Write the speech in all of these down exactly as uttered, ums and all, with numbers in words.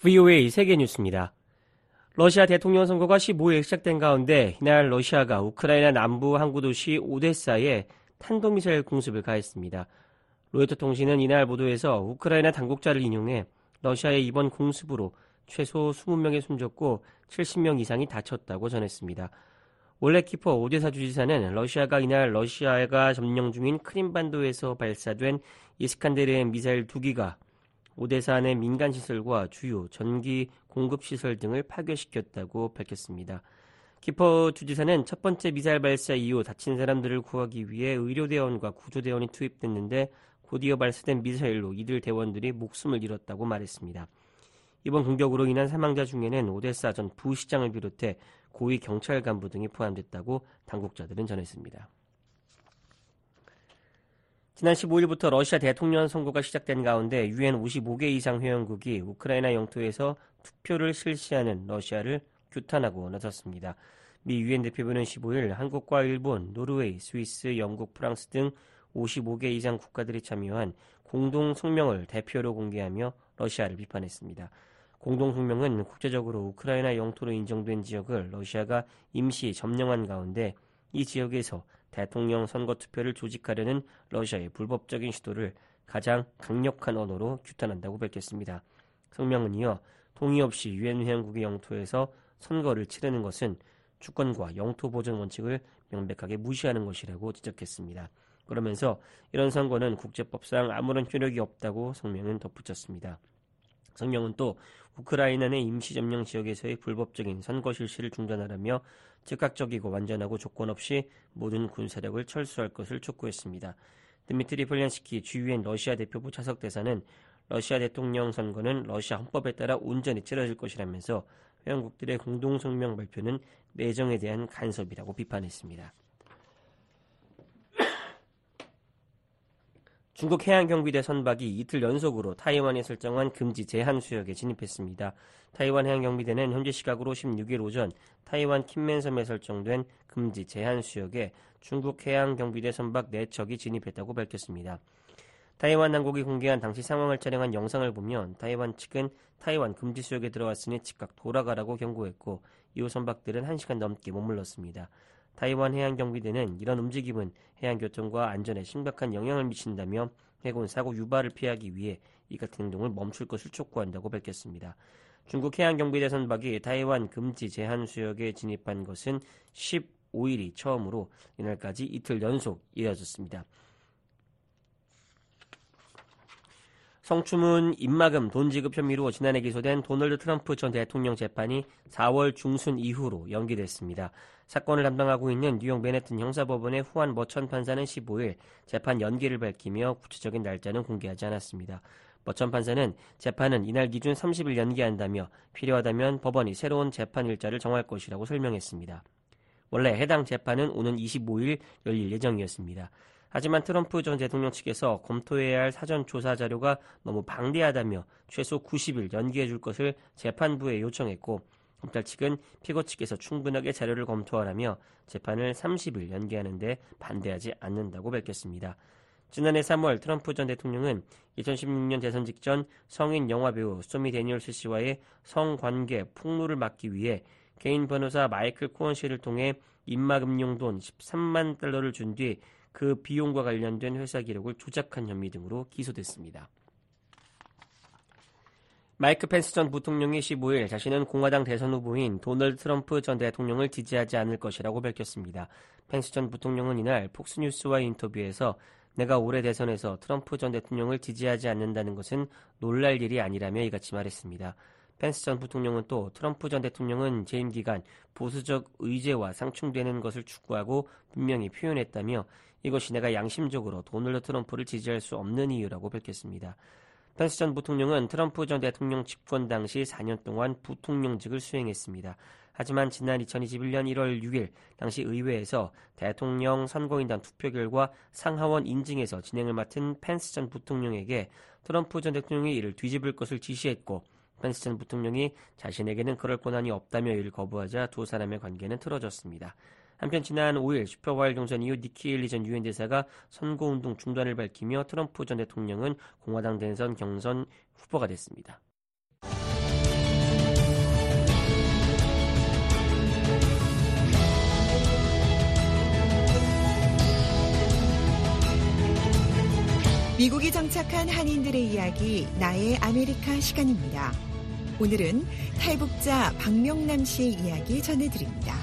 브이오에이 세계뉴스입니다. 러시아 대통령 선거가 십오일 시작된 가운데 이날 러시아가 우크라이나 남부 항구 도시 오데사에 탄도미사일 공습을 가했습니다. 로이터 통신은 이날 보도에서 우크라이나 당국자를 인용해 러시아의 이번 공습으로 최소 이십 명이 숨졌고 칠십 명 이상이 다쳤다고 전했습니다. 올레키퍼 오데사 주지사는 러시아가 이날 러시아가 점령 중인 크림반도에서 발사된 이스칸데르 미사일 두 기가 오데사 내 민간시설과 주요 전기 공급시설 등을 파괴시켰다고 밝혔습니다. 키퍼 주지사는 첫 번째 미사일 발사 이후 다친 사람들을 구하기 위해 의료대원과 구조대원이 투입됐는데 곧이어 발사된 미사일로 이들 대원들이 목숨을 잃었다고 말했습니다. 이번 공격으로 인한 사망자 중에는 오데사 전 부시장을 비롯해 고위 경찰 간부 등이 포함됐다고 당국자들은 전했습니다. 지난 십오일부터 러시아 대통령 선거가 시작된 가운데 유엔 오십오 개 이상 회원국이 우크라이나 영토에서 투표를 실시하는 러시아를 규탄하고 나섰습니다. 미 유엔 대표부는 십오일 한국과 일본, 노르웨이, 스위스, 영국, 프랑스 등 오십오 개 이상 국가들이 참여한 공동 성명을 대표로 공개하며 러시아를 비판했습니다. 공동 성명은 국제적으로 우크라이나 영토로 인정된 지역을 러시아가 임시 점령한 가운데 이 지역에서 대통령 선거 투표를 조직하려는 러시아의 불법적인 시도를 가장 강력한 언어로 규탄한다고 밝혔습니다. 성명은 이어 동의 없이 유엔 회원국의 영토에서 선거를 치르는 것은 주권과 영토 보존 원칙을 명백하게 무시하는 것이라고 지적했습니다. 그러면서 이런 선거는 국제법상 아무런 효력이 없다고 성명은 덧붙였습니다. 성명은 또 우크라이나 내 임시 점령 지역에서의 불법적인 선거 실시를 중단하라며 즉각적이고 완전하고 조건 없이 모든 군사력을 철수할 것을 촉구했습니다. 드미트리 폴란스키 주유엔 러시아 대표부 차석 대사는 러시아 대통령 선거는 러시아 헌법에 따라 온전히 치러질 것이라면서 회원국들의 공동성명 발표는 내정에 대한 간섭이라고 비판했습니다. 중국 해양경비대 선박이 이틀 연속으로 타이완에 설정한 금지 제한 수역에 진입했습니다. 타이완 해양경비대는 현지 시각으로 십육일 오전 타이완 킨맨섬에 설정된 금지 제한 수역에 중국 해양경비대 선박 네 척이 진입했다고 밝혔습니다. 타이완 당국이 공개한 당시 상황을 촬영한 영상을 보면 타이완 측은 타이완 금지 수역에 들어왔으니 즉각 돌아가라고 경고했고 이후 선박들은 한 시간 넘게 머물렀습니다. 타이완 해양경비대는 이런 움직임은 해양교통과 안전에 심각한 영향을 미친다며 해군 사고 유발을 피하기 위해 이 같은 행동을 멈출 것을 촉구한다고 밝혔습니다. 중국 해양경비대 선박이 타이완 금지 제한 수역에 진입한 것은 십오일이 처음으로 이날까지 이틀 연속 이어졌습니다. 성추문 입막음 돈 지급 혐의로 지난해 기소된 도널드 트럼프 전 대통령 재판이 사월 중순 이후로 연기됐습니다. 사건을 담당하고 있는 뉴욕 맨해튼 형사법원의 후안 머천 판사는 십오일 재판 연기를 밝히며 구체적인 날짜는 공개하지 않았습니다. 머천 판사는 재판은 이날 기준 삼십일 연기한다며 필요하다면 법원이 새로운 재판 일자를 정할 것이라고 설명했습니다. 원래 해당 재판은 오는 이십오일 열릴 예정이었습니다. 하지만 트럼프 전 대통령 측에서 검토해야 할 사전 조사 자료가 너무 방대하다며 최소 구십일 연기해 줄 것을 재판부에 요청했고 검찰 측은 피고 측에서 충분하게 자료를 검토하라며 재판을 삼십일 연기하는 데 반대하지 않는다고 밝혔습니다. 지난해 삼월 트럼프 전 대통령은 이천십육년 대선 직전 성인 영화배우 스토미 데니얼스 씨와의 성관계 폭로를 막기 위해 개인 변호사 마이클 코언 씨를 통해 입막음용 돈 십삼만 달러를 준 뒤 그 비용과 관련된 회사 기록을 조작한 혐의 등으로 기소됐습니다. 마이크 펜스 전 부통령이 십오일 자신은 공화당 대선 후보인 도널드 트럼프 전 대통령을 지지하지 않을 것이라고 밝혔습니다. 펜스 전 부통령은 이날 폭스뉴스와의 인터뷰에서 내가 올해 대선에서 트럼프 전 대통령을 지지하지 않는다는 것은 놀랄 일이 아니라며 이같이 말했습니다. 펜스 전 부통령은 또 트럼프 전 대통령은 재임 기간 보수적 의제와 상충되는 것을 추구하고 분명히 표현했다며 이것이 내가 양심적으로 도널드 트럼프를 지지할 수 없는 이유라고 밝혔습니다. 펜스 전 부통령은 트럼프 전 대통령 집권 당시 사 년 동안 부통령직을 수행했습니다. 하지만 지난 이천이십일년 일월 육일 당시 의회에서 대통령 선거인단 투표 결과 상하원 인증에서 진행을 맡은 펜스 전 부통령에게 트럼프 전 대통령이 이를 뒤집을 것을 지시했고 펜스 전 부통령이 자신에게는 그럴 권한이 없다며 이를 거부하자 두 사람의 관계는 틀어졌습니다. 한편 지난 오일 슈퍼바일 경선 이후 니키 헤일리 전 유엔 대사가 선거운동 중단을 밝히며 트럼프 전 대통령은 공화당 대선 경선 후보가 됐습니다. 미국에 정착한 한인들의 이야기, 나의 아메리카 시간입니다. 오늘은 탈북자 박명남 씨의 이야기 전해드립니다.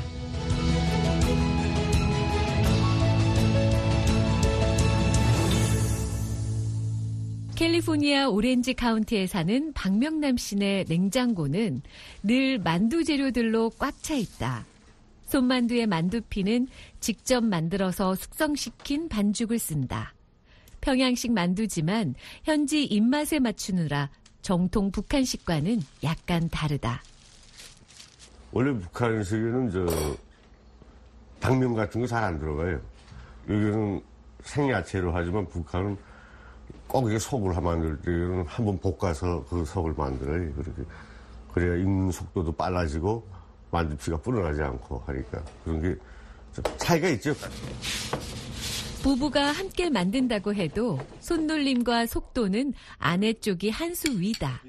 캘리포니아 오렌지 카운티에 사는 박명남 씨네 냉장고는 늘 만두 재료들로 꽉 차 있다. 손만두의 만두피는 직접 만들어서 숙성시킨 반죽을 쓴다. 평양식 만두지만 현지 입맛에 맞추느라 정통 북한식과는 약간 다르다. 원래 북한식에는 저 당면 같은 거 잘 안 들어가요. 여기는 생야채로 하지만 북한은 꼭 이게 속을 만들 때는 한번 볶아서 그 속을 만들어요. 그렇게 그래야 익는 속도도 빨라지고 만두피가 불어나지 않고 하니까 그런 게 좀 차이가 있죠. 부부가 함께 만든다고 해도 손놀림과 속도는 아내 쪽이 한 수 위다.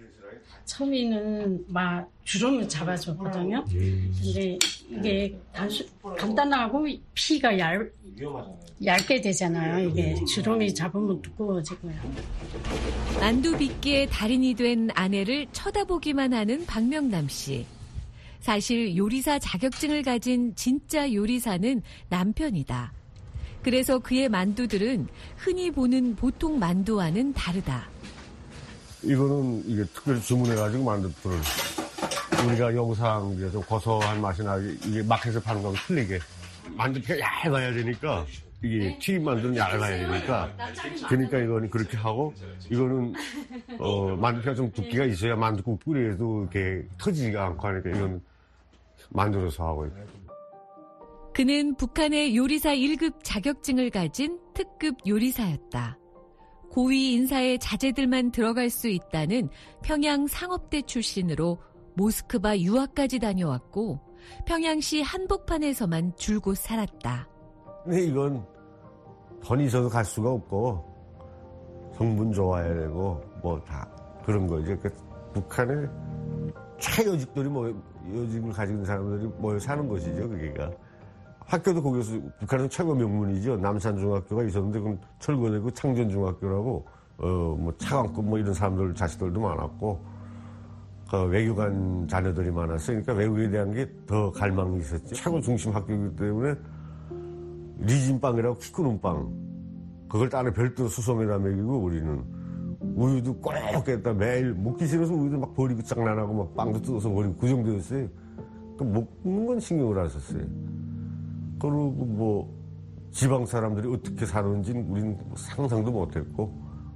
처음에는 막 주름을 잡아줬거든요. 근데 이게 단수, 간단하고 피가 얇, 얇게 되잖아요. 이게 주름이 잡으면 두꺼워지고요. 만두 빚기의 달인이 된 아내를 쳐다보기만 하는 박명남 씨. 사실 요리사 자격증을 가진 진짜 요리사는 남편이다. 그래서 그의 만두들은 흔히 보는 보통 만두와는 다르다. 이거는 이게 특별히 주문해가지고 만두를 우리가 영상에 좀 고소한 맛이 나게 이게 마켓에서 파는 거하고 틀리게 만두피가 얇아야 되니까 이게 튀김 만두는 얇아야 되니까 그러니까 이거는 그렇게 하고 이거는 어 만두피가 좀 두께가 있어야 만두국 뿌리에도 이렇게 터지지가 않고 하니까 이건 만들어서 하고 있고. 그는 북한의 요리사 일 급 자격증을 가진 특급 요리사였다. 고위 인사의 자제들만 들어갈 수 있다는 평양 상업대 출신으로 모스크바 유학까지 다녀왔고 평양시 한복판에서만 줄곧 살았다. 근데 이건 돈이 있어도 갈 수가 없고 성분 좋아야 되고 뭐 다 그런 거죠. 그러니까 북한의 최요직들이 뭐 요직을 가지고 있는 사람들이 모여 사는 것이죠. 그게가. 학교도 거기서 북한에서 최고 명문이죠. 남산중학교가 있었는데 그건 철거되고 창전중학교라고 어 뭐 차관급 뭐 이런 사람들 자식들도 많았고 그 외교관 자녀들이 많았어요. 그러니까 외국에 대한 게 더 갈망이 있었죠. 최고 중심 학교이기 때문에 리진빵이라고 키 크는 빵 그걸 따로 별도로 수송에다 먹이고 우리는 우유도 꼭 깼다 매일 먹기 싫어서 우유도 막 버리고 장난하고 막 빵도 뜯어서 버리고 그 정도였어요. 그 먹는 건 신경을 안 썼어요. 그리고 뭐 지방 사람들이 어떻게 사는지 우리는 상상도 못했고.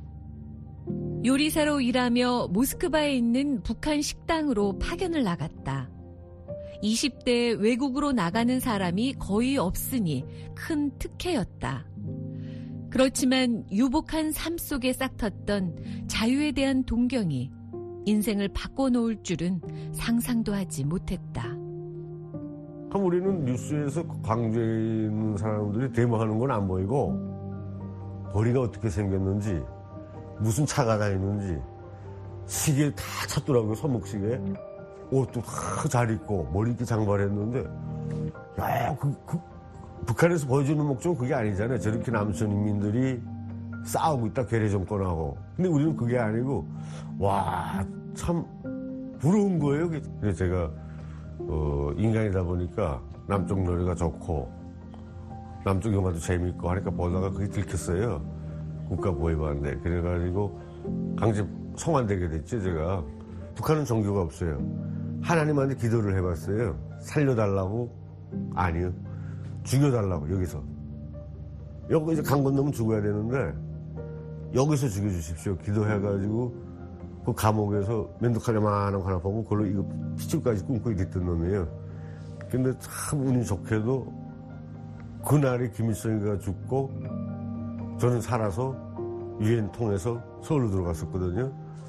요리사로 일하며 모스크바에 있는 북한 식당으로 파견을 나갔다. 이십 대 외국으로 나가는 사람이 거의 없으니 큰 특혜였다. 그렇지만 유복한 삶 속에 싹텄던 자유에 대한 동경이 인생을 바꿔놓을 줄은 상상도 하지 못했다. 그럼 우리는 뉴스에서 광주에 있는 사람들이 데모하는 건 안 보이고 머리가 어떻게 생겼는지 무슨 차가 다니는지 시계 다 찼더라고요. 손목시계. 옷도 다 잘 입고 머리 이렇게 장발했는데 야, 그, 그, 북한에서 보여주는 목적은 그게 아니잖아요. 저렇게 남선 인민들이 싸우고 있다 괴뢰 정권하고. 근데 우리는 그게 아니고 와, 참 부러운 거예요. 그래서 제가 어, 인간이다 보니까 남쪽 노래가 좋고 남쪽 영화도 재밌고 하니까 보다가 그게 들켰어요. 국가보위반대. 그래가지고 강제 송환되게 됐죠. 제가. 북한은 종교가 없어요. 하나님한테 기도를 해봤어요. 살려달라고? 아니요. 죽여달라고 여기서. 여기 이제 강 건너면 죽어야 되는데 여기서 죽여주십시오. 기도해가지고 그 감옥에서 면도칼에만한 거 하나 보고 그걸로 이거 피줄까지 꿈꾸게 됐던 놈이에요. 근데 참 운이 좋게도 그날에 김일성이가 죽고 저는 살아서 유엔 통해서 서울로 들어갔었거든요.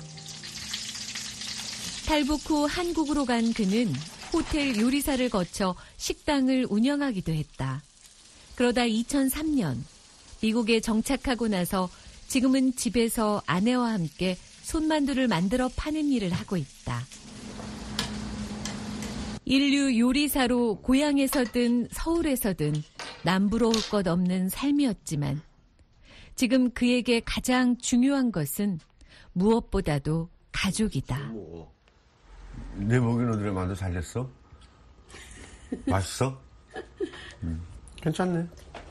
탈북 후 한국으로 간 그는 호텔 요리사를 거쳐 식당을 운영하기도 했다. 그러다 이천삼 년 미국에 정착하고 나서 지금은 집에서 아내와 함께 손만두를 만들어 파는 일을 하고 있다. 인류 요리사로 고향에서든 서울에서든 남부러울 것 없는 삶이었지만 지금 그에게 가장 중요한 것은 무엇보다도 가족이다. 내 먹이는 어디에 만두 잘 됐어? 맛있어? 음, 괜찮네.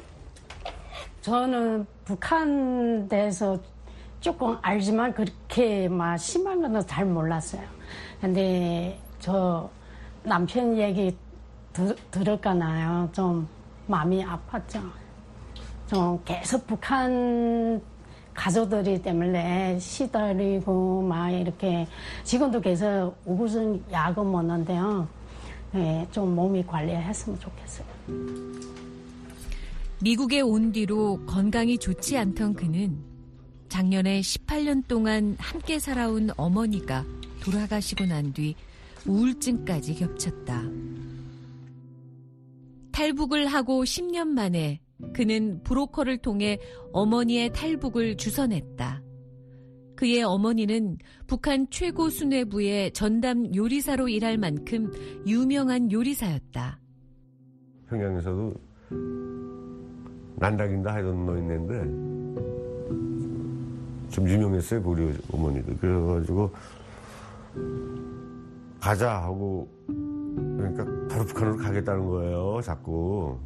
저는 북한 대해서 조금 알지만 그렇게 막 심한 건 잘 몰랐어요. 근데 저 남편 얘기 들, 들을까나요? 좀 마음이 아팠죠. 좀 계속 북한 가족들이 때문에 시달리고 막 이렇게 지금도 계속 우구성 약은 먹는데요. 네, 좀 몸이 관리했으면 좋겠어요. 미국에 온 뒤로 건강이 좋지 않던 그는 작년에 십팔 년 동안 함께 살아온 어머니가 돌아가시고 난 뒤 우울증까지 겹쳤다. 탈북을 하고 십 년 만에 그는 브로커를 통해 어머니의 탈북을 주선했다. 그의 어머니는 북한 최고 수뇌부의 전담 요리사로 일할 만큼 유명한 요리사였다. 평양에서도 난다긴다 하던 너 있는데 좀 유명했어요, 그 우리 어머니도. 그래가지고 가자 하고 그러니까 바로 북한으로 가겠다는 거예요, 자꾸.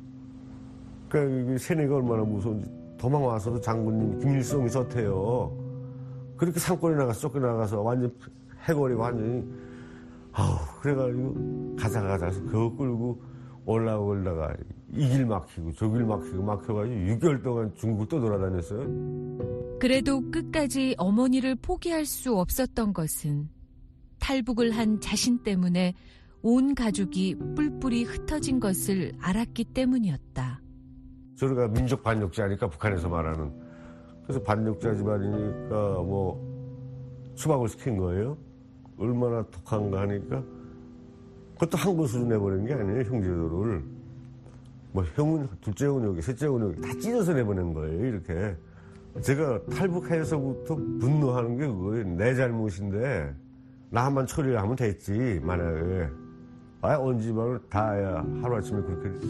그러니까 세뇌가 얼마나 무서운지 도망와서도 장군님 김일성이 좋대요. 그렇게 산골에 나가서 쫓겨나가서 완전 해거리고 완전히 아우 그래가지고 가자 가자 해서 그거 끌고 올라오다가 이 길 막히고 저 길 막히고 막혀가지고 육 개월 동안 중국을 또 돌아다녔어요. 그래도 끝까지 어머니를 포기할 수 없었던 것은 탈북을 한 자신 때문에 온 가족이 뿔뿔이 흩어진 것을 알았기 때문이었다. 저희가 민족 반역자니까 북한에서 말하는. 그래서 반역자 집안이니까 뭐 추방을 시킨 거예요. 얼마나 독한가 하니까 그것도 한 곳으로 내보낸 게 아니에요. 형제들을. 뭐 형은 둘째 형은 여기 셋째 형은 여기 다 찢어서 내보낸 거예요. 이렇게. 제가 탈북해서부터 분노하는 게 그거예요. 내 잘못인데 나만 처리를 하면 됐지 만약에. 아, 온 집안을 다 하루아침에 그렇게.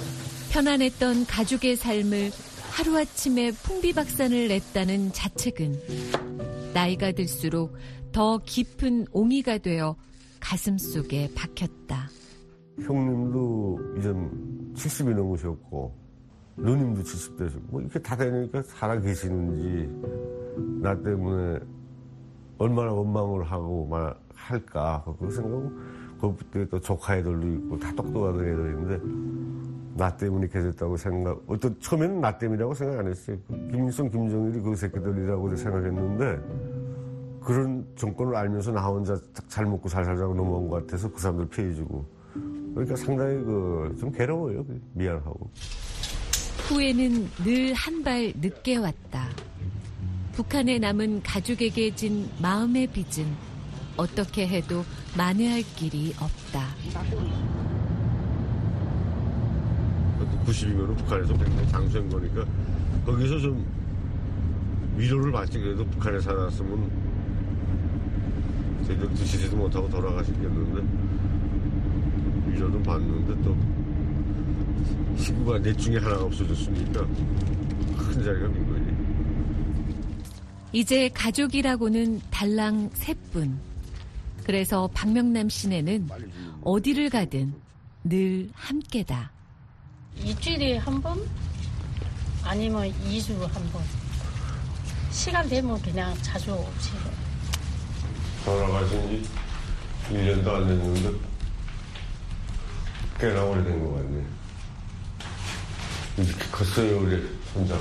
편안했던 가족의 삶을 하루아침에 풍비박산을 냈다는 자책은 나이가 들수록 더 깊은 옹이가 되어 가슴속에 박혔다. 형님도 이젠 칠십이 넘으셨고 누님도 칠십 대시고 뭐 이렇게 다 되니까 살아계시는지 나 때문에 얼마나 원망을 하고 막 할까 그거 생각하고 그때 또 조카 애들도 있고 다 똑똑한 애들인데 나 때문에 이렇게 됐다고 생각 어떤 처음에는 나 때문이라고 생각 안 했어요. 김일성 김정일이 그 새끼들이라고 생각했는데 그런 정권을 알면서 나 혼자 잘 먹고 잘 살자고 넘어온 것 같아서 그 사람들 피해주고 그러니까 상당히 그 좀 괴로워요. 미안하고. 후회는 늘 한 발 늦게 왔다. 북한에 남은 가족에게 진 마음의 빚은 어떻게 해도 만회할 길이 없다. 구십이면 북한에서 굉장히 장수한 거니까 거기서 좀 위로를 받지. 그래도 북한에 살았으면 제대로 드시지도 못하고 돌아가시겠는데 위로는 받는데 또 식구가 넷 중에 하나가 없어졌으니까 큰 자리가 빈 거지. 이제 가족이라고는 달랑 셋뿐. 그래서 박명남 씨네는 어디를 가든 늘 함께다. 일주일에 한 번? 아니면 이 주 한 번. 시간 되면 그냥 자주 오지. 돌아가신 지 일 년도 안 됐는데 꽤나 오래된 것 같네. 이렇게 컸어요, 우리 손자가.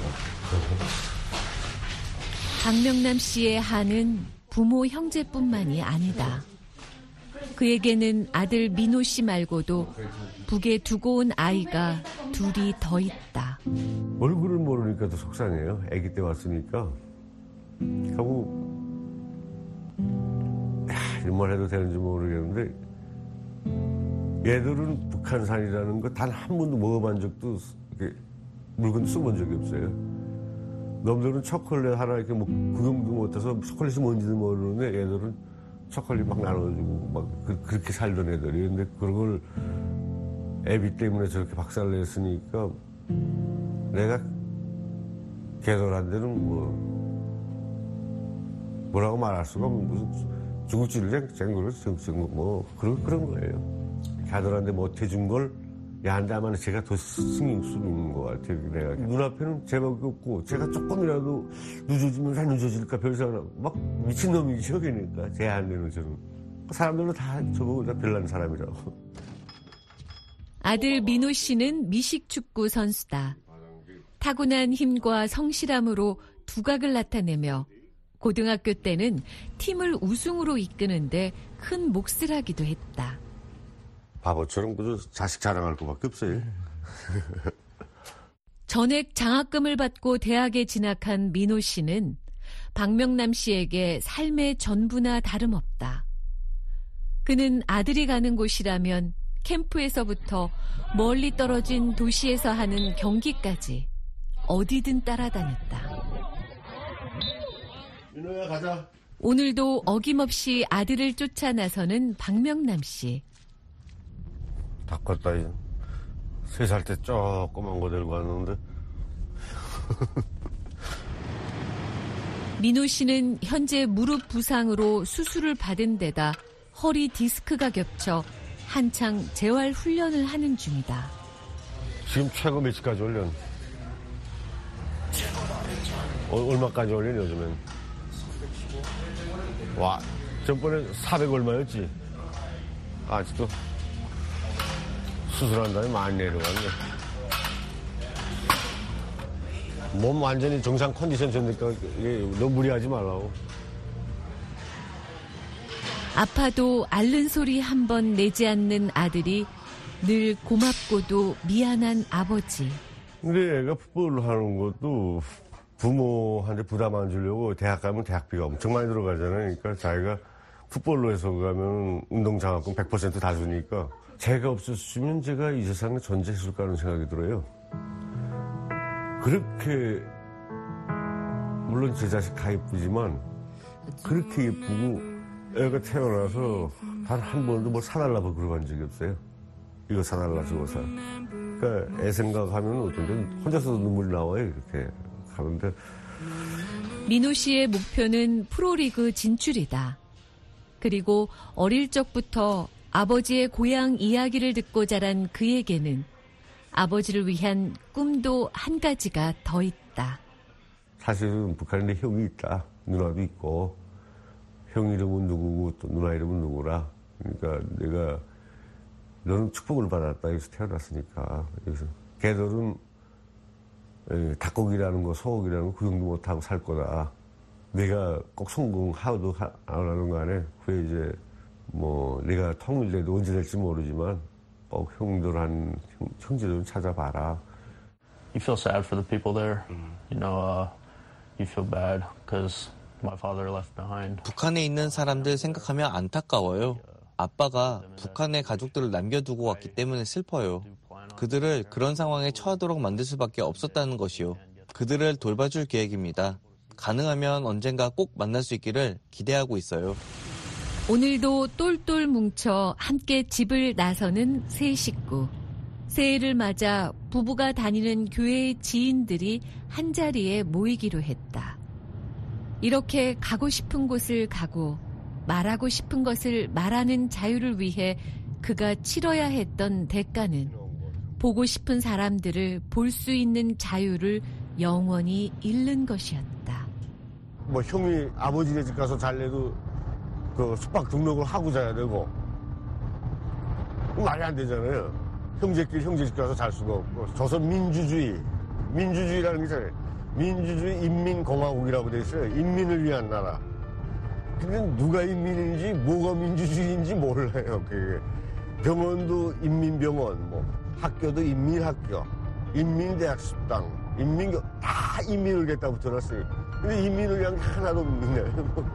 박명남 씨의 한은 부모 형제뿐만이 아니다. 그에게는 아들 민호 씨 말고도 북에 두고 온 아이가 둘이 더 있다. 얼굴을 모르니까 더 속상해요. 아기 때 왔으니까. 하고 이런 말 해도 되는지 모르겠는데 얘들은 북한산이라는 거 단 한 번도 먹어본 적도 이렇게 물건 써본 적이 없어요. 놈들은 초콜릿 하나 이렇게 뭐 구경도 못해서 초콜릿이 뭔지도 모르는데 얘들은 초콜릿 막 나눠주고 막 그, 그렇게 살던 애들이. 근데 그런 걸 애비 때문에 저렇게 박살냈으니까 내가 개돌한 데는 뭐, 뭐라고 말할 수가 없는, 무슨 중국지를 쟁거를 뭐, 그런, 그런 거예요. 개돌한데 못 해준 걸 야한데 아마 제가 더 신경 쓰고 있는 것 같아요. 내가. 눈앞에는 제밖에 없고, 제가 조금이라도 늦어지면 다 늦어질까 별 생각, 막 미친놈이죠, 그러니까. 제 안에는 저는. 사람들은 다 저보고 다 별난 사람이라고. 아들 민호 씨는 미식축구 선수다. 타고난 힘과 성실함으로 두각을 나타내며 고등학교 때는 팀을 우승으로 이끄는데 큰 몫을 하기도 했다. 바보처럼 그저 자식 자랑할 것밖에 없어요. 전액 장학금을 받고 대학에 진학한 민호 씨는 박명남 씨에게 삶의 전부나 다름없다. 그는 아들이 가는 곳이라면 캠프에서부터 멀리 떨어진 도시에서 하는 경기까지 어디든 따라다녔다. 민호야, 가자. 오늘도 어김없이 아들을 쫓아 나서는 박명남 씨. 다 컸다, 이제. 세 살 때 조그만 거 들고 왔는데. 민호 씨는 현재 무릎 부상으로 수술을 받은 데다 허리 디스크가 겹쳐 한창 재활 훈련을 하는 중이다. 지금 최고 몇시까지 올렸? 어, 얼마까지 올린 요즘엔? 와, 전번에 사백 얼마였지? 아직도 수술한 다음에 많이 내려갔네. 몸 완전히 정상 컨디션 좋으니까 너무 무리하지 말라고. 아파도 앓는 소리 한 번 내지 않는 아들이 늘 고맙고도 미안한 아버지. 근데 애가 풋볼을 하는 것도 부모한테 부담 안 주려고 대학 가면 대학비가 엄청 많이 들어가잖아요. 그러니까 자기가 풋볼로 해서 가면 운동장학금 백 퍼센트 다 주니까 제가 없었으면 제가 이 세상에 존재했을까 하는 생각이 들어요. 그렇게 물론 제 자식 다 예쁘지만 그렇게 예쁘고 애가 태어나서 단 한 번도 뭘 사달라고 그러고 한 적이 없어요. 이거 사달라 저거 사. 그러니까 애 생각하면 어떤 데는 혼자서도 눈물이 나와요. 이렇게 하는데. 민호 씨의 목표는 프로리그 진출이다. 그리고 어릴 적부터 아버지의 고향 이야기를 듣고 자란 그에게는 아버지를 위한 꿈도 한 가지가 더 있다. 사실은 북한에 형이 있다. 누나도 있고. 형 이름은 누구고 또 누나 이름은 누구라. 그러니까 내가 너는 축복을 받았다. 여기서 태어났으니까. 그래서 걔들은 닭고기라는 거, 소고기라는 거 구경도 못하고 살 거다. 내가 꼭 성공하도 안 하는 간에 후에 이제 뭐 내가 통일돼도 언제 될지 모르지만 꼭 형들한 형, 형제 좀 찾아봐라. You feel sad for the people there. You know, uh, you feel bad because my father left behind. 북한에 있는 사람들 생각하면 안타까워요. 아빠가 북한의 가족들을 남겨두고 왔기 때문에 슬퍼요. 그들을 그런 상황에 처하도록 만들 수밖에 없었다는 것이요. 그들을 돌봐줄 계획입니다. 가능하면 언젠가 꼭 만날 수 있기를 기대하고 있어요. 오늘도 똘똘 뭉쳐 함께 집을 나서는 세 식구. 새해를 맞아 부부가 다니는 교회의 지인들이 한자리에 모이기로 했다. 이렇게 가고 싶은 곳을 가고 말하고 싶은 것을 말하는 자유를 위해 그가 치러야 했던 대가는 보고 싶은 사람들을 볼 수 있는 자유를 영원히 잃는 것이었다. 뭐 형이 아버지네 집 가서 잘래도 그 숙박 등록을 하고 자야 되고 말이 안 되잖아요. 형제끼리 형제 집 가서 잘 수가 없고. 조선 민주주의, 민주주의라는 게 있잖아요. 민주주의 인민공화국이라고 돼 있어요. 인민을 위한 나라. 근데 누가 인민인지 뭐가 민주주의인지 몰라요. 그게. 병원도 인민병원, 뭐 학교도 인민학교, 인민대학 식당, 인민교 다 인민을 겠다고 들었어요. 근데 인민을 위한 게 하나도 없는데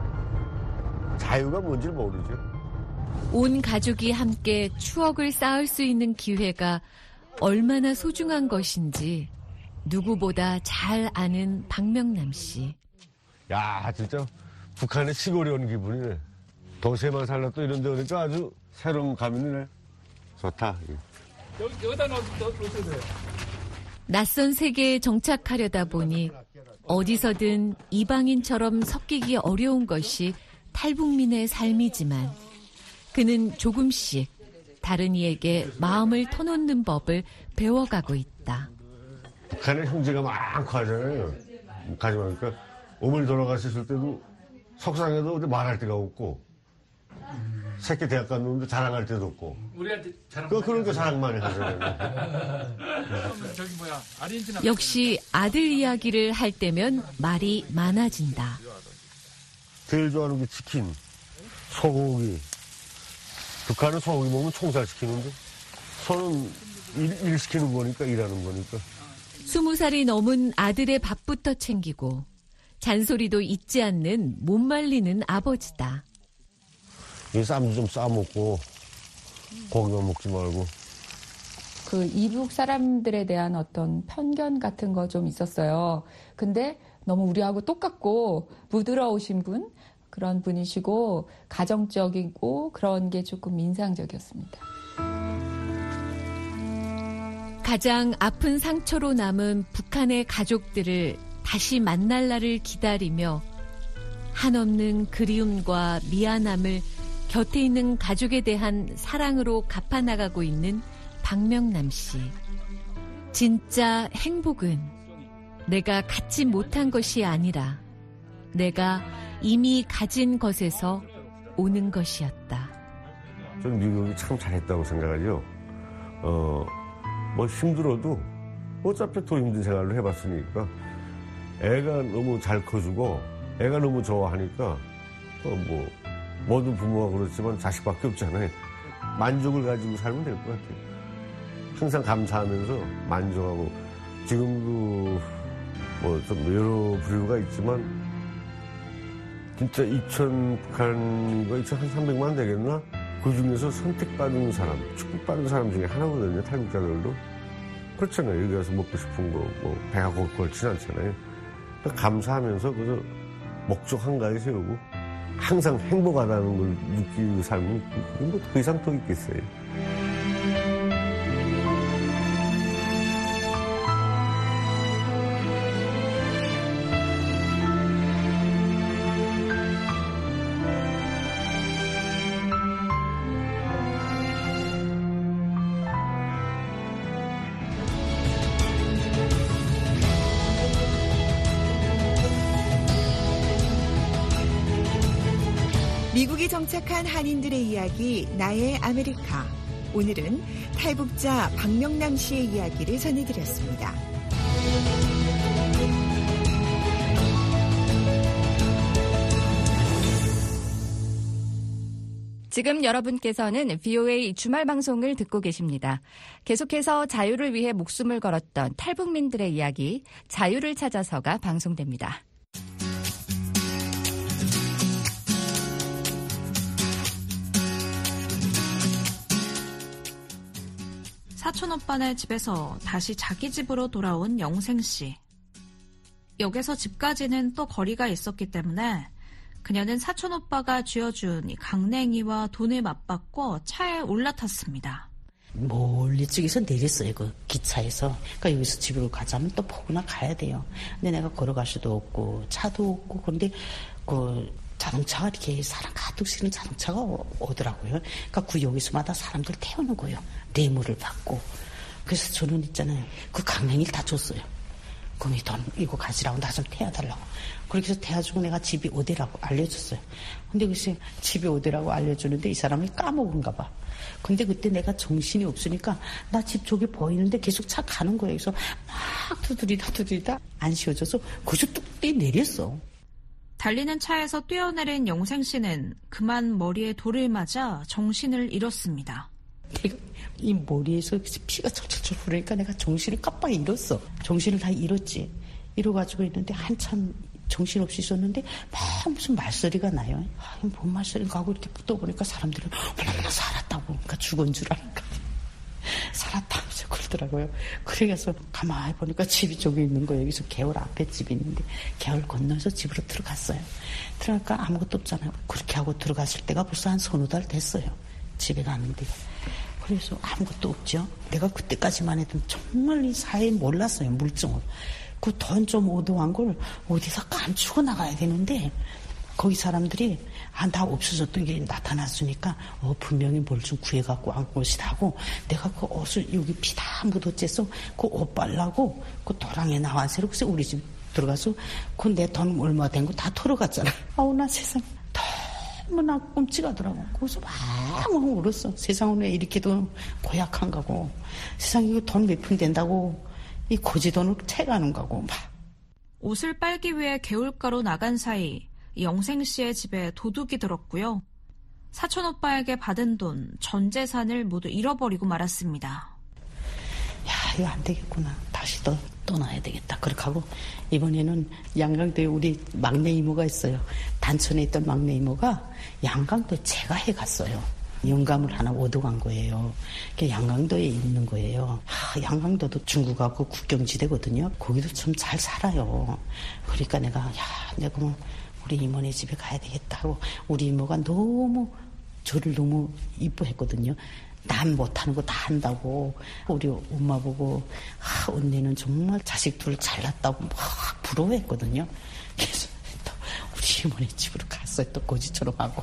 자유가 뭔지를 모르죠. 온 가족이 함께 추억을 쌓을 수 있는 기회가 얼마나 소중한 것인지 누구보다 잘 아는 박명남 씨. 야, 진짜 북한에 시골에 온 기분이네. 도시에만 살다 또 이런 데 오니까 아주 새로운 감이네. 좋다. 여기, 여기다 놓으세요. 낯선 세계에 정착하려다 보니 어디서든 이방인처럼 섞이기 어려운 것이 탈북민의 삶이지만 그는 조금씩 다른 이에게 마음을 터놓는 법을 배워가고 있다. 북한에 형제가 많고 하잖아요. 가져가니까 어머니 돌아가셨을 때도 속상해도 말할 데가 없고 새끼 대학 간 놈도 자랑할 데도 없고. 우리한테 자랑. 그 그러니까 자랑 많이 하잖아요. 저기 뭐야 아르헨티나. 역시 아들 이야기를 할 때면 말이 많아진다. 제일 좋아하는 게 치킨, 소고기. 북한은 소고기 먹으면 총살 시키는데 저는 일, 일 시키는 거니까 일하는 거니까. 스무 살이 넘은 아들의 밥부터 챙기고 잔소리도 잊지 않는 못 말리는 아버지다. 이 쌈도 좀 싸먹고 고기만 먹지 말고. 그 이북 사람들에 대한 어떤 편견 같은 거 좀 있었어요. 근데 너무 우리하고 똑같고 부드러우신 분, 그런 분이시고 가정적이고 그런 게 조금 인상적이었습니다. 가장 아픈 상처로 남은 북한의 가족들을 다시 만날 날을 기다리며 한없는 그리움과 미안함을 곁에 있는 가족에 대한 사랑으로 갚아나가고 있는 박명남 씨. 진짜 행복은 내가 갖지 못한 것이 아니라 내가 이미 가진 것에서 오는 것이었다. 저는 미국이 참 잘했다고 생각하죠. 어, 뭐 힘들어도 어차피 더 힘든 생활을 해봤으니까 애가 너무 잘 커주고 애가 너무 좋아하니까 어, 뭐 모든 부모가 그렇지만 자식밖에 없잖아요. 만족을 가지고 살면 될 것 같아요. 항상 감사하면서 만족하고 지금도 뭐 좀 여러 부류가 있지만 진짜 이천 북한과 이천삼백만 되겠나? 그 중에서 선택받은 사람, 축복받은 사람 중에 하나거든요. 탈북자들도. 그렇잖아요. 여기 와서 먹고 싶은 거, 뭐 배가 걸진 않잖아요. 그러니까 감사하면서 그래서 목적 한가에 세우고 항상 행복하다는 걸 느끼고 살면 뭐 그 이상 더 있겠어요. 미국에 정착한 한인들의 이야기 나의 아메리카. 오늘은 탈북자 박명남 씨의 이야기를 전해드렸습니다. 지금 여러분께서는 브이오에이 주말 방송을 듣고 계십니다. 계속해서 자유를 위해 목숨을 걸었던 탈북민들의 이야기, 자유를 찾아서가 방송됩니다. 사촌오빠네 집에서 다시 자기 집으로 돌아온 영생씨. 역에서 집까지는 또 거리가 있었기 때문에 그녀는 사촌오빠가 쥐어준 이 강냉이와 돈을 맞받고 차에 올라탔습니다. 멀리 쪽에서 내렸어요. 그 기차에서. 그러니까 여기서 집으로 가자면 또 포구나 가야 돼요. 근데 내가 걸어갈 수도 없고 차도 없고 그런데 그 자동차가 이렇게 사람 가득 실는 자동차가 오더라고요. 그러니까 그 여기서마다 사람들 태우는 거예요. 뇌물을 받고. 그래서 저는 있잖아요. 그 강냉이를 다 줬어요. 그럼 이 돈 이거 가지라고 나 좀 태워달라고. 그렇게 해서 태워주고 내가 집이 어디라고 알려줬어요. 근데 글쎄 집이 어디라고 알려주는데 이 사람이 까먹은가 봐. 근데 그때 내가 정신이 없으니까 나 집 저기 보이는데 계속 차 가는 거예요. 그래서 막 두드리다 두드리다 안 씌워져서 거기서 뚝 내렸어. 달리는 차에서 뛰어내린 영생씨는 그만 머리에 돌을 맞아 정신을 잃었습니다. 이 머리에서 피가 철철철 흐르니까 내가 정신을 깜빡 잃었어. 정신을 다 잃었지. 잃어가지고 있는데 한참 정신없이 있었는데 막 무슨 말소리가 나요. 아, 뭔 말소리인가 하고 이렇게 붙어보니까 사람들은 어머나 살았다고. 그러니까 죽은 줄 아니까. 살았다면서 그러더라고요. 그래서 가만히 보니까 집이 저기 있는 거예요. 여기서 개월 앞에 집이 있는데 개월 건너서 집으로 들어갔어요. 들어가니까 아무것도 없잖아요. 그렇게 하고 들어갔을 때가 벌써 한 서너 달 됐어요. 집에 갔는데. 그래서 아무것도 없죠. 내가 그때까지만 해도 정말 이 사회에 몰랐어요. 물정을. 그 돈 좀 오도한 걸 어디서 감추고 나가야 되는데 거기 사람들이 아, 나 없어졌던 게 나타났으니까 어, 분명히 뭘 좀 구해갖고 온 것이다 하고 내가 그 옷을 여기 피 다 묻었째서 그 옷 빨라고 그 도랑에 나와서 그래서 우리 집 들어가서 그 내 돈 얼마 된 거 다 털어갔잖아. 아우 나 세상 너무나 끔찍하더라고. 거기서 막 울었어. 세상은 왜 이렇게도 고약한가고 세상에 이거 돈 몇 푼 된다고 이 고지 돈을 채가는 거고 막. 옷을 빨기 위해 개울가로 나간 사이 영생 씨의 집에 도둑이 들었고요. 사촌 오빠에게 받은 돈, 전 재산을 모두 잃어버리고 말았습니다. 야, 이거 안 되겠구나. 다시 또 떠나야 되겠다. 그렇게 하고 이번에는 양강도에 우리 막내 이모가 있어요. 단천에 있던 막내 이모가 양강도에 제가 해갔어요. 영감을 하나 얻어간 거예요. 양강도에 있는 거예요. 하, 양강도도 중국하고 국경지대거든요. 거기도 좀 잘 살아요. 그러니까 내가 야, 내가 뭐 우리 이모네 집에 가야 되겠다 하고 우리 이모가 너무 저를 너무 이뻐했거든요. 난 못하는 거 다 한다고 우리 엄마 보고 아, 언니는 정말 자식 둘 잘났다고 막 부러워했거든요. 그래서 또 우리 이모네 집으로 갔어요. 또 고지처럼 하고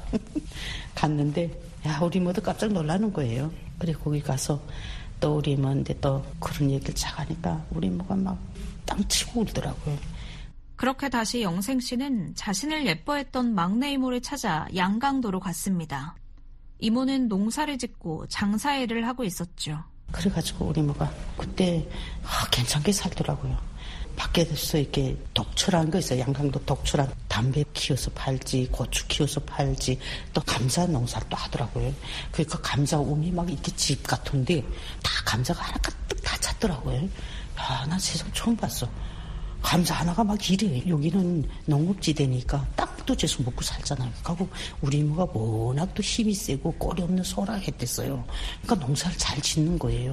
갔는데 야 우리 이모도 깜짝 놀라는 거예요. 그래 거기 가서 또 우리 이모한테 또 그런 얘기를 자가니까 우리 이모가 막 땅 치고 울더라고요. 그렇게 다시 영생 씨는 자신을 예뻐했던 막내 이모를 찾아 양강도로 갔습니다. 이모는 농사를 짓고 장사일을 하고 있었죠. 그래가지고 우리 이모가 그때 아, 괜찮게 살더라고요. 밖에서 이렇게 독초라는 거 있어요. 양강도 독초란 담배 키워서 팔지, 고추 키워서 팔지, 또 감자 농사를 또 하더라고요. 그러니까 감자 옴이 막 이렇게 집 같은데 다 감자가 하나 가득 다 찼더라고요. 야, 난 세상 처음 봤어. 감자 하나가 막 이래. 여기는 농업지대니까 땅도 재서 먹고 살잖아요. 그리고 우리 이모가 워낙 또 힘이 세고 꼴이 없는 소라 했댔어요. 그러니까 농사를 잘 짓는 거예요.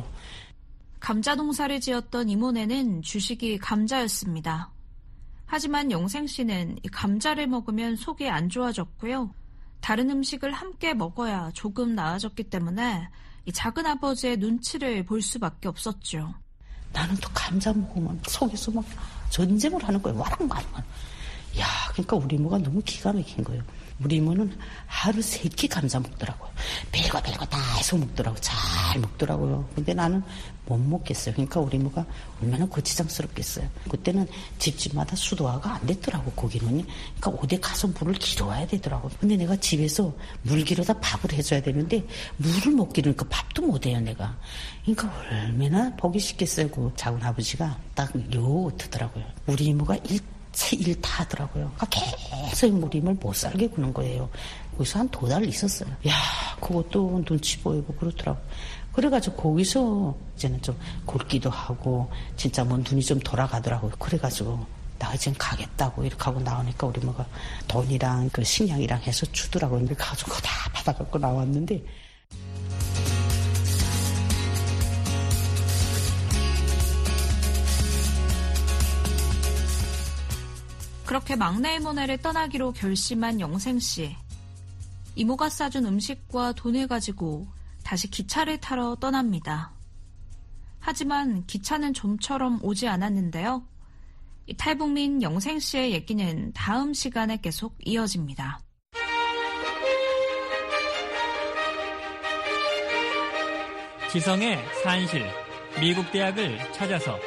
감자 농사를 지었던 이모네는 주식이 감자였습니다. 하지만 영생 씨는 이 감자를 먹으면 속이 안 좋아졌고요. 다른 음식을 함께 먹어야 조금 나아졌기 때문에 이 작은 아버지의 눈치를 볼 수밖에 없었죠. 나는 또 감자 먹으면 속에서 막 전쟁을 하는 거예요. 와랑와랑. 야, 그러니까 우리 이모가 너무 기가 막힌 거예요. 우리 이모는 하루 세 끼 감자 먹더라고요. 별거 별거 다 해서 먹더라고요. 잘 먹더라고요. 근데 나는 못 먹겠어요. 그러니까 우리 이모가 얼마나 거치장스럽겠어요. 그때는 집집마다 수도화가 안 됐더라고, 거기는. 그러니까 어디 가서 물을 길어와야 되더라고. 근데 내가 집에서 물 길어다 밥을 해줘야 되는데 물을 못 기르니까 밥도 못 해요, 내가. 그러니까 얼마나 보기 쉽겠어요. 그 작은 아버지가 딱 요 트더라고요. 우리 이모가 일 일 다 하더라고요. 계속 우리 이모를 못 살게 구는 거예요. 거기서 한 두 달 있었어요. 야, 그것도 눈치 보이고 그렇더라고요. 그래가지고 거기서 이제는 좀 굵기도 하고 진짜 뭐 눈이 좀 돌아가더라고요. 그래가지고 나 이제 가겠다고 이렇게 하고 나오니까 우리 뭐가 돈이랑 그 식량이랑 해서 주더라고요. 근데 가지고 다 받아갖고 나왔는데 그렇게 막내 이모네를 떠나기로 결심한 영생 씨. 이모가 싸준 음식과 돈을 가지고 다시 기차를 타러 떠납니다. 하지만 기차는 좀처럼 오지 않았는데요. 이 탈북민 영생 씨의 얘기는 다음 시간에 계속 이어집니다. 지성의 산실, 미국 대학을 찾아서.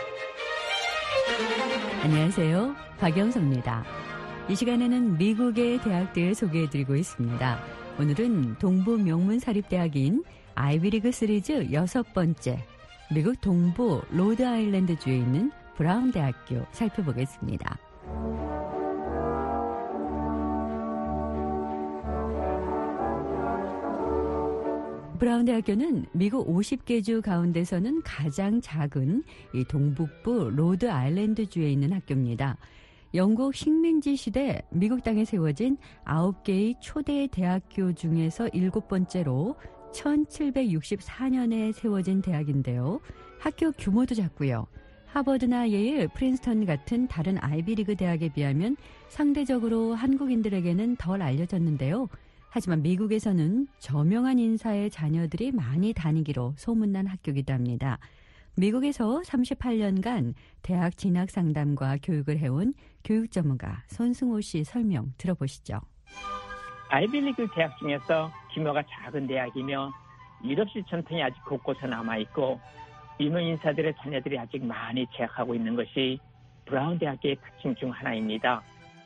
안녕하세요. 박영서입니다. 이 시간에는 미국의 대학들 소개해드리고 있습니다. 오늘은 동부 명문사립대학인 아이비리그 시리즈 여섯 번째, 미국 동부 로드아일랜드주에 있는 브라운 대학교 살펴보겠습니다. 브라운 대학교는 미국 오십 개 주 가운데서는 가장 작은 이 동북부 로드 아일랜드주에 있는 학교입니다. 영국 식민지 시대 미국 땅에 세워진 아홉 개의 초대 대학교 중에서 일곱 번째로 천칠백육십사 년에 세워진 대학인데요. 학교 규모도 작고요. 하버드나 예일, 프린스턴 같은 다른 아이비리그 대학에 비하면 상대적으로 한국인들에게는 덜 알려졌는데요. 하지만 미국에서는 저명한 인사의 자녀들이 많이 다니기로 소문난 학교이기도 합니다. 미국에서 삼십팔 년간 대학 진학 상담과 교육을 해온 교육 전문가 손승호 씨 설명 들어보시죠. 아이비리그 대학 중에서 규모가 작은 대학이며 유럽식 전통이 아직 곳곳에 남아있고 유명 인사들의 자녀들이 아직 많이 재학하고 있는 것이 브라운 대학의 특징 중 하나입니다.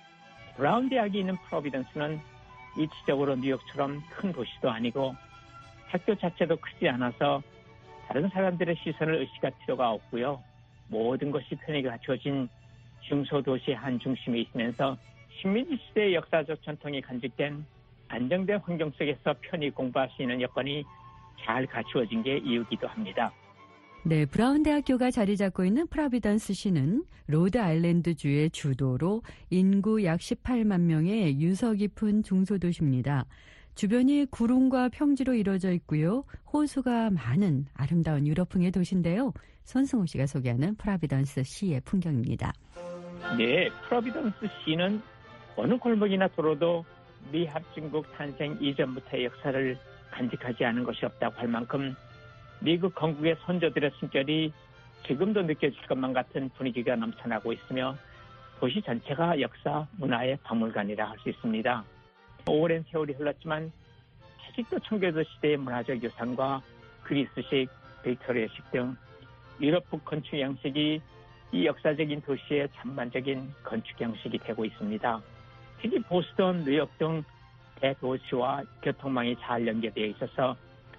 브라운 대학이 있는 프로비던스는 위치적으로 뉴욕처럼 큰 도시도 아니고 학교 자체도 크지 않아서 다른 사람들의 시선을 의식할 필요가 없고요. 모든 것이 편하게 갖춰진 중소도시 한 중심에 있으면서 식민지 시대의 역사적 전통이 간직된 안정된 환경 속에서 편히 공부할 수 있는 여건이 잘 갖추어진 게 이유기도 합니다. 네, 브라운 대학교가 자리 잡고 있는 프로비던스시는 로드 아일랜드주의 주도로 인구 약 십팔만 명의 유서 깊은 중소도시입니다. 주변이 구름과 평지로 이루어져 있고요. 호수가 많은 아름다운 유럽풍의 도시인데요. 손승호 씨가 소개하는 프로비던스시의 풍경입니다. 네, 프로비던스시는 어느 골목이나 도로도 미 합중국 탄생 이전부터의 역사를 간직하지 않은 것이 없다고 할 만큼 미국 건국의 선조들의 숨결이 지금도 느껴질 것만 같은 분위기가 넘쳐나고 있으며 도시 전체가 역사, 문화의 박물관이라 할 수 있습니다. 오랜 세월이 흘렀지만 아직도 청교도 시대의 문화적 유산과 그리스식, 빅토리아식 등 유럽풍 건축 양식이 이 역사적인 도시의 전반적인 건축 양식이 되고 있습니다. 특히 보스턴, 뉴욕 등 대도시와 교통망이 잘 연계되어 있어서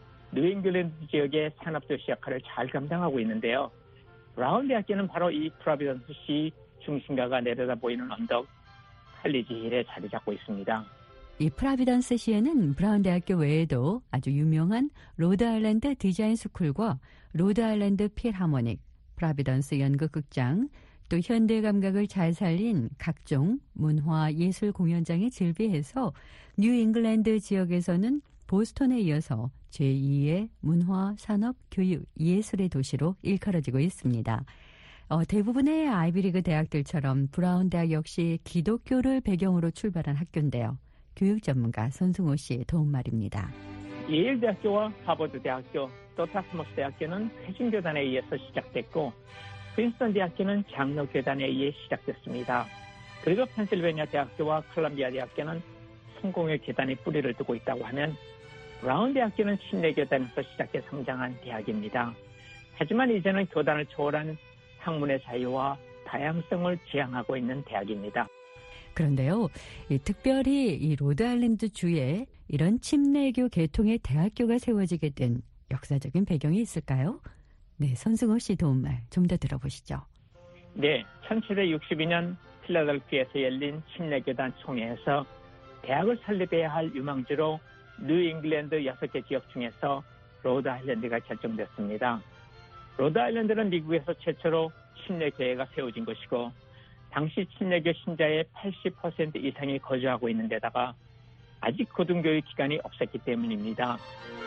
뉴잉글랜드 지역의 산업도시 역할을 잘 감당하고 있는데요. 브라운 대학교는 바로 이 프로비던스시 중심가가 내려다 보이는 언덕 칼리지 힐에 자리 잡고 있습니다. 이 프로비던스시에는 브라운 대학교 외에도 아주 유명한 로드아일랜드 디자인 스쿨과 로드아일랜드 필하모닉, 프로비던스 연극극장, 또 현대 감각을 잘 살린 각종 문화 예술 공연장이 즐비해서 뉴잉글랜드 지역에서는 보스턴에 이어서 제이의 문화, 산업, 교육, 예술의 도시로 일컬어지고 있습니다. 어, 대부분의 아이비리그 대학들처럼 브라운 대학 역시 기독교를 배경으로 출발한 학교인데요. 교육 전문가 손승호 씨의 도움말입니다. 예일 대학교와 하버드 대학교, 또 다트머스 대학교는 회중교단에 의해서 시작됐고 프린스턴 대학교는 장로교단에 의해 시작됐습니다. 그리고 펜실베니아 대학교와 콜롬비아 대학교는 성공의 계단에 뿌리를 두고 있다고 하면 브라운 대학교는 침례교단에서 시작해 성장한 대학입니다. 하지만 이제는 교단을 초월한 학문의 자유와 다양성을 지향하고 있는 대학입니다. 그런데요, 이 특별히 이 로드아일랜드 주에 이런 침례교 계통의 대학교가 세워지게 된 역사적인 배경이 있을까요? 네, 손승호 씨 도움말 좀 더 들어보시죠. 네, 천칠백육십이 년 필라델피아에서 열린 침례교단 총회에서 대학을 설립해야 할 유망주로 뉴잉글랜드 여섯 개 지역 중에서 로드아일랜드가 결정됐습니다. 로드아일랜드는 미국에서 최초로 침례교회가 세워진 것이고 당시 침례교 신자의 팔십 퍼센트 이상이 거주하고 있는 데다가 아직 고등교육 기관이 없었기 때문입니다.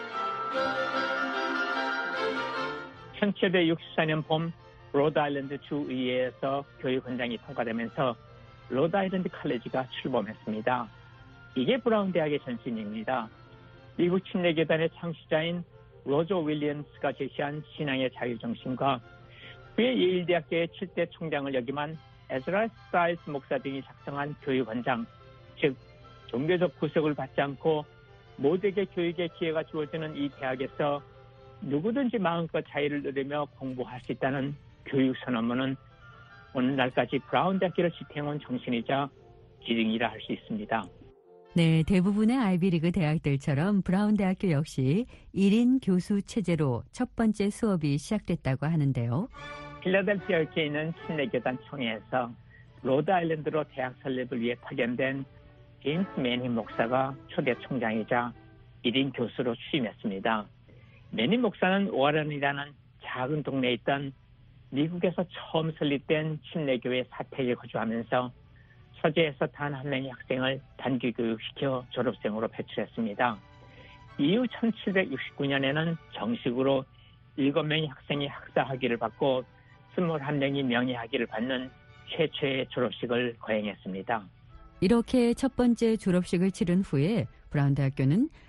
천칠백육십사 년 봄 로드아일랜드 주의회에서 교육헌장이 통과되면서 로드아일랜드 칼리지가 출범했습니다. 이게 브라운 대학의 전신입니다. 미국 침례교단의 창시자인 로저 윌리엄스가 제시한 신앙의 자유정신과 그의 예일대학교의 칠 대 총장을 역임한 에즈라 스타일스 목사 등이 작성한 교육헌장, 즉 종교적 구속을 받지 않고 모두에게 교육의 기회가 주어지는 이 대학에서 누구든지 마음껏 자유를 누리며 공부할 수 있다는 교육선언문은 오늘날까지 브라운 대학교를 지탱한 정신이자 기증이라 할 수 있습니다. 네, 대부분의 아이비리그 대학들처럼 브라운 대학교 역시 일 인 교수 체제로 첫 번째 수업이 시작됐다고 하는데요. 필라델피아에 있는 침례교단 총회에서 로드아일랜드로 대학 설립을 위해 파견된 제임스 매닝 목사가 초대 총장이자 일 인 교수로 취임했습니다. 매닝 목사는 오하런이라는 작은 동네에 있던 미국에서 처음 설립된 침례교회 사택에 거주하면서 서재에서 단 한 명의 학생을 단기 교육시켜 졸업생으로 배출했습니다. 이후 천칠백육십구 년에는 정식으로 일곱 명의 학생이 학사 학위를 받고 스물한 명이 명예 학위를 받는 최초의 졸업식을 거행했습니다. 이렇게 첫 번째 졸업식을 치른 후에 브라운 대학교는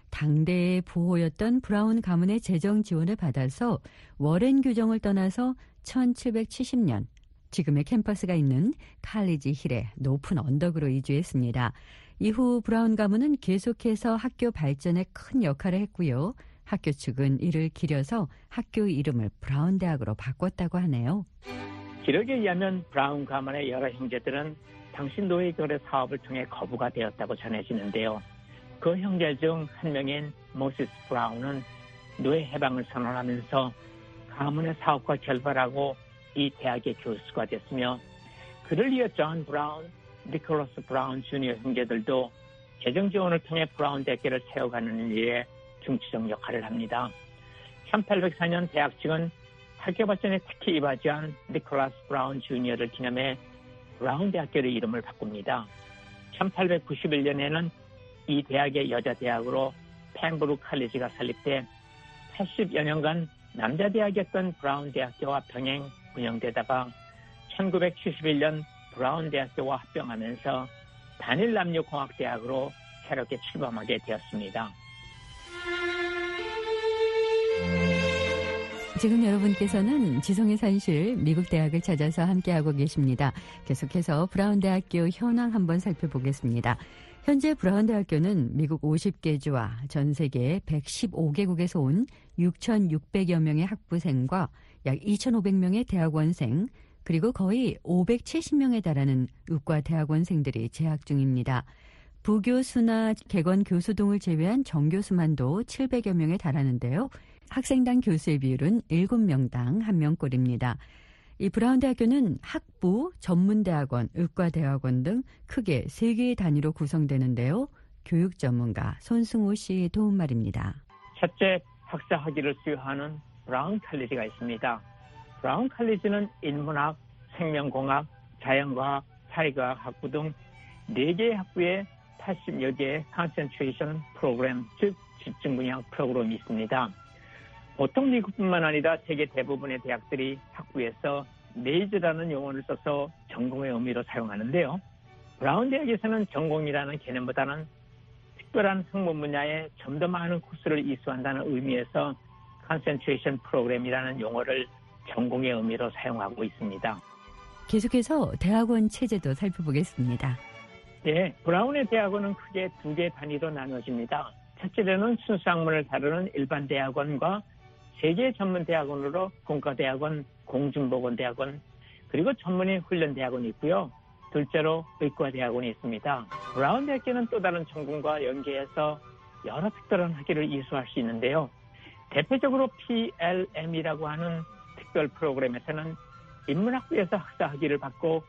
당대의 부호였던 브라운 가문의 재정 지원을 받아서 워렌 규정을 떠나서 천칠백칠십 년 지금의 캠퍼스가 있는 칼리지 힐의 높은 언덕으로 이주했습니다. 이후 브라운 가문은 계속해서 학교 발전에 큰 역할을 했고요. 학교 측은 이를 기려서 학교 이름을 브라운 대학으로 바꿨다고 하네요. 기록에 의하면 브라운 가문의 여러 형제들은 당시 노예 거래 사업을 통해 거부가 되었다고 전해지는데요. 그 형제 중 한 명인 모시스 브라운은 노예 해방을 선언하면서 가문의 사업과 결별하고 이 대학의 교수가 됐으며 그를 이어 존 브라운, 니콜라스 브라운 주니어 형제들도 재정 지원을 통해 브라운 대학교를 세워가는 일에 중추적 역할을 합니다. 천팔백사 년 대학 측은 학교 발전에 특히 이바지한 니콜라스 브라운 주니어를 기념해 브라운 대학교의 이름을 바꿉니다. 천팔백구십일 년에는 이 대학의 여자 대학으로 펜브룩 칼리지가 설립돼 팔십여 년간 남자 대학이었던 브라운 대학교와 병행 운영되다가 천구백칠십일 년 브라운 대학교와 합병하면서 단일 남녀 공학 대학으로 새롭게 출범하게 되었습니다. 지금 여러분께서는 지성의 산실 미국 대학을 찾아서 함께하고 계십니다. 계속해서 브라운 대학교 현황 한번 살펴보겠습니다. 현재 브라운 대학교는 미국 오십 개 주와 전 세계 백십오 개국에서 온 육천육백여 명의 학부생과 약 이천오백 명의 대학원생 그리고 거의 오백칠십 명에 달하는 의과 대학원생들이 재학 중입니다. 부교수나 객원 교수 등을 제외한 정교수만도 칠백여 명에 달하는데요. 학생당 교수의 비율은 일곱 명당 한 명꼴입니다. 이 브라운 대학교는 학부, 전문대학원, 의과대학원 등 크게 세 개의 단위로 구성되는데요. 교육 전문가 손승호 씨의 도움말입니다. 첫째, 학사 학위를 수여하는 브라운 칼리지가 있습니다. 브라운 칼리지는 인문학, 생명공학, 자연과학, 사회과학 학부 등 네 개의 학부에 팔십여 개의 컨센트레이션 프로그램, 즉 집중 분야 프로그램이 있습니다. 보통 미국뿐만 아니라 세계 대부분의 대학들이 학부에서 메이저라는 용어를 써서 전공의 의미로 사용하는데요. 브라운 대학에서는 전공이라는 개념보다는 특별한 학문 분야에 좀 더 많은 코스를 이수한다는 의미에서 컨센트레이션 프로그램이라는 용어를 전공의 의미로 사용하고 있습니다. 계속해서 대학원 체제도 살펴보겠습니다. 네, 브라운의 대학원은 크게 두 개 단위로 나눠집니다. 첫째로는 순수 학문을 다루는 일반 대학원과 세 개의 전문 대학원으로 공과대학원, 공중보건대학원, 그리고 전문의 훈련대학원이 있고요. 둘째로 의과대학원이 있습니다. 브라운 대학교는 또 다른 전공과 연계해서 여러 특별한 학위를 이수할 수 있는데요. 대표적으로 피엘엠이라고 하는 특별 프로그램에서는 인문학부에서 학사 학위를 받고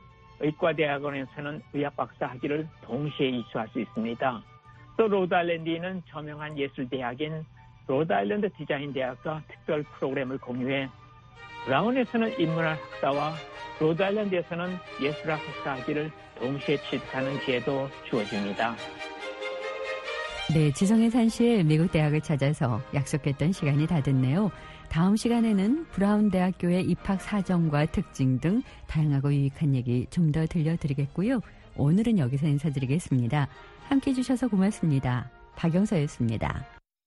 의과대학원에서는 의학박사 학위를 동시에 이수할 수 있습니다. 또 로드아일랜드에 있는 저명한 예술대학인 로드아일랜드 디자인 대학과 특별 프로그램을 공유해 브라운에서는 인문학 학사와 로드아일랜드에서는 예술학 학사 학위를 동시에 취득하는 기회도 주어집니다. 네, 지성의 산실 미국 대학을 찾아서 약속했던 시간이 다 됐네요. 다음 시간에는 브라운 대학교의 입학 사정과 특징 등 다양하고 유익한 얘기 좀 더 들려드리겠고요. 오늘은 여기서 인사드리겠습니다. 함께해 주셔서 고맙습니다. 박영서였습니다.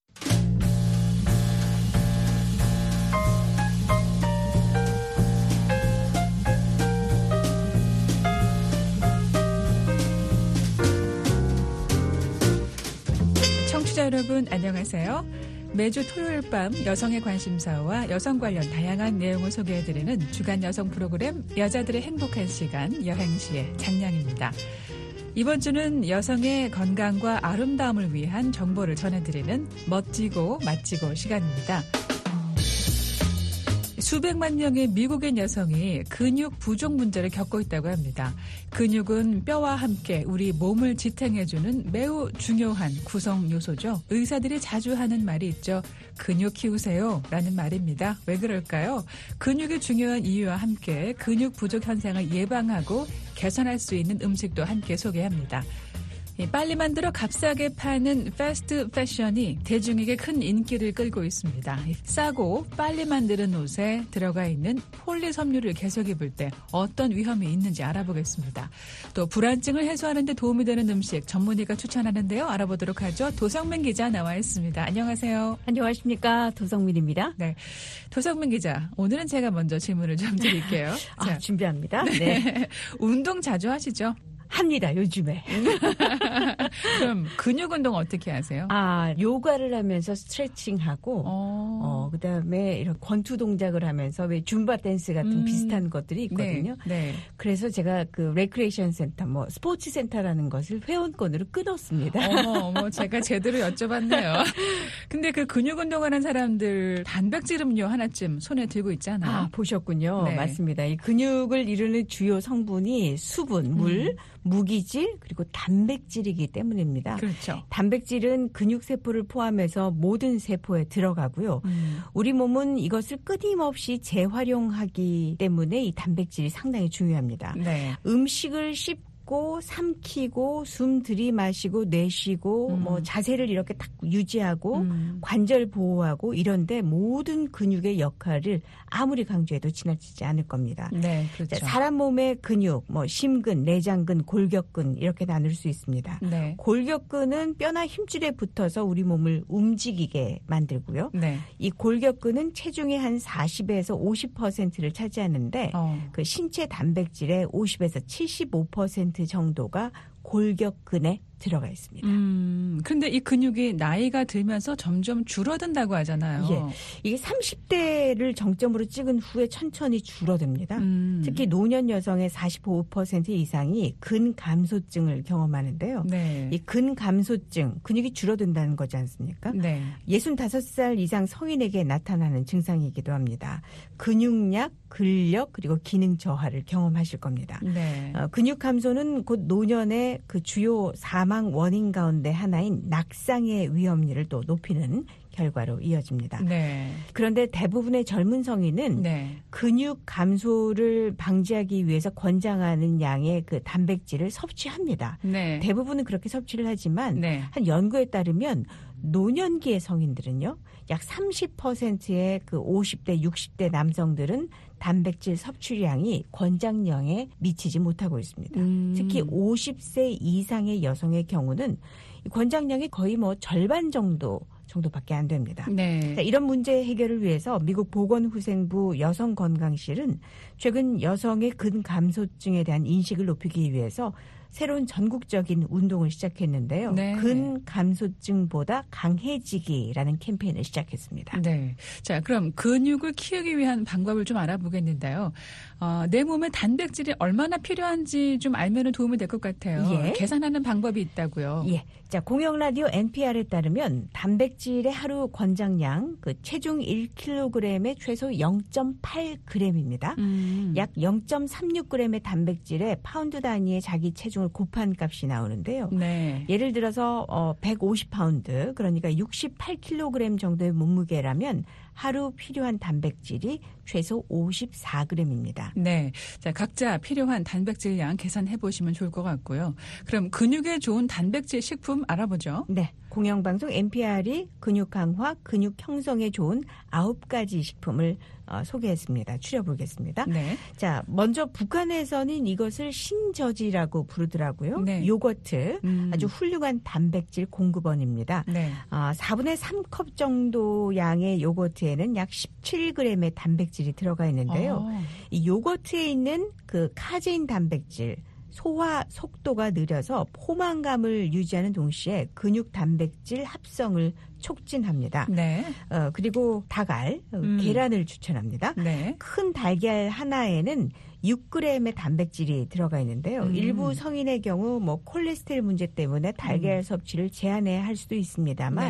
청취자 여러분 안녕하세요. 매주 토요일 밤 여성의 관심사와 여성 관련 다양한 내용을 소개해드리는 주간 여성 프로그램 여자들의 행복한 시간 여행시의 장량입니다. 이번 주는 여성의 건강과 아름다움을 위한 정보를 전해드리는 멋지고 맛지고 시간입니다. 수백만 명의 미국인 여성이 근육 부족 문제를 겪고 있다고 합니다. 근육은 뼈와 함께 우리 몸을 지탱해주는 매우 중요한 구성 요소죠. 의사들이 자주 하는 말이 있죠. 근육 키우세요 라는 말입니다. 왜 그럴까요? 근육이 중요한 이유와 함께 근육 부족 현상을 예방하고 개선할 수 있는 음식도 함께 소개합니다. 빨리 만들어 값싸게 파는 패스트 패션이 대중에게 큰 인기를 끌고 있습니다. 싸고 빨리 만드는 옷에 들어가 있는 폴리 섬유를 계속 입을 때 어떤 위험이 있는지 알아보겠습니다. 또 불안증을 해소하는 데 도움이 되는 음식 전문의가 추천하는데요. 알아보도록 하죠. 도성민 기자 나와 있습니다. 안녕하세요. 안녕하십니까. 도성민입니다. 네, 도성민 기자. 오늘은 제가 먼저 질문을 좀 드릴게요. 아, 자, 준비합니다. 네. 네. 운동 자주 하시죠? 합니다, 요즘에. 그럼 근육 운동 어떻게 하세요? 아, 요가를 하면서 스트레칭하고, 어, 어 그 다음에 이런 권투 동작을 하면서 왜 줌바 댄스 같은 음. 비슷한 것들이 있거든요. 네, 네. 그래서 제가 그 레크레이션 센터, 뭐 스포츠 센터라는 것을 회원권으로 끊었습니다. 어머, 어머, 제가 제대로 여쭤봤네요. 근데 그 근육 운동하는 사람들 단백질 음료 하나쯤 손에 들고 있잖아요. 아, 보셨군요. 네. 맞습니다. 이 근육을 이루는 주요 성분이 수분, 물, 음. 무기질 그리고 단백질이기 때문입니다. 그렇죠. 단백질은 근육세포를 포함해서 모든 세포에 들어가고요. 음. 우리 몸은 이것을 끊임없이 재활용하기 때문에 이 단백질이 상당히 중요합니다. 네. 음식을 씹고 삼키고 숨 들이마시고 내쉬고 음. 뭐 자세를 이렇게 딱 유지하고 음. 관절 보호하고 이런데 모든 근육의 역할을 아무리 강조해도 지나치지 않을 겁니다. 네, 그렇죠. 자, 사람 몸의 근육, 뭐 심근, 내장근, 골격근 이렇게 나눌 수 있습니다. 네. 골격근은 뼈나 힘줄에 붙어서 우리 몸을 움직이게 만들고요. 네. 이 골격근은 체중의 한 사십에서 오십 퍼센트를 차지하는데 어. 그 신체 단백질의 오십에서 칠십오 퍼센트 정도가 골격근에 들어가 있습니다. 음, 근데 이 근육이 나이가 들면서 점점 줄어든다고 하잖아요. 예, 이게 삼십 대를 정점으로 찍은 후에 천천히 줄어듭니다. 음. 특히 노년 여성의 사십오 퍼센트 이상이 근감소증을 경험하는데요. 네. 이 근감소증, 근육이 줄어든다는 거지 않습니까? 네. 예순다섯 살 이상 성인에게 나타나는 증상이기도 합니다. 근육약, 근력, 그리고 기능 저하를 경험하실 겁니다. 네. 어, 근육 감소는 곧 노년의 그 주요 사망 원인 가운데 하나인 낙상의 위험률을 또 높이는 결과로 이어집니다. 네. 그런데 대부분의 젊은 성인은 네. 근육 감소를 방지하기 위해서 권장하는 양의 그 단백질을 섭취합니다. 네. 대부분은 그렇게 섭취를 하지만 네. 한 연구에 따르면 노년기의 성인들은요, 약 삼십 퍼센트의 그 오십 대, 육십 대 남성들은 단백질 섭취량이 권장량에 미치지 못하고 있습니다. 음. 특히 오십 세 이상의 여성의 경우는 권장량이 거의 뭐 절반 정도 정도밖에 안 됩니다. 네. 자, 이런 문제 해결을 위해서 미국 보건후생부 여성건강실은 최근 여성의 근감소증에 대한 인식을 높이기 위해서 새로운 전국적인 운동을 시작했는데요. 네. 근감소증보다 강해지기라는 캠페인을 시작했습니다. 네. 자, 그럼 근육을 키우기 위한 방법을 좀 알아보겠는데요. 어, 내 몸에 단백질이 얼마나 필요한지 좀 알면 도움이 될 것 같아요. 예. 계산하는 방법이 있다고요. 예. 자, 공영라디오 엔피알에 따르면 단백질의 하루 권장량, 그 체중 일 킬로그램에 최소 영 점 팔 그램입니다. 음. 약 영 점 삼육 그램의 단백질에 파운드 단위의 자기 체중을 곱한 값이 나오는데요. 네. 예를 들어서 어, 백오십 파운드, 그러니까 육십팔 킬로그램 정도의 몸무게라면 하루 필요한 단백질이 최소 오십사 그램입니다. 네. 자, 각자 필요한 단백질 양 계산해 보시면 좋을 것 같고요. 그럼 근육에 좋은 단백질 식품 알아보죠. 네. 공영방송 엔피알이 근육 강화, 근육 형성에 좋은 아홉 가지 식품을 어, 소개했습니다. 추려보겠습니다. 네. 자, 먼저 북한에서는 이것을 신저지라고 부르더라고요. 네. 요거트, 음. 아주 훌륭한 단백질 공급원입니다. 네. 아, 사분의 삼 컵 정도 양의 요거트에는 약 십칠 그램의 단백질이 들어가 있는데요. 어. 이 요거트에 있는 그 카제인 단백질, 소화 속도가 느려서 포만감을 유지하는 동시에 근육 단백질 합성을 촉진합니다. 네. 어, 그리고 닭알, 음. 계란을 추천합니다. 네. 큰 달걀 하나에는 육 그램의 단백질이 들어가 있는데요. 음. 일부 성인의 경우 뭐 콜레스테롤 문제 때문에 달걀 섭취를 제한해야 할 수도 있습니다만 네.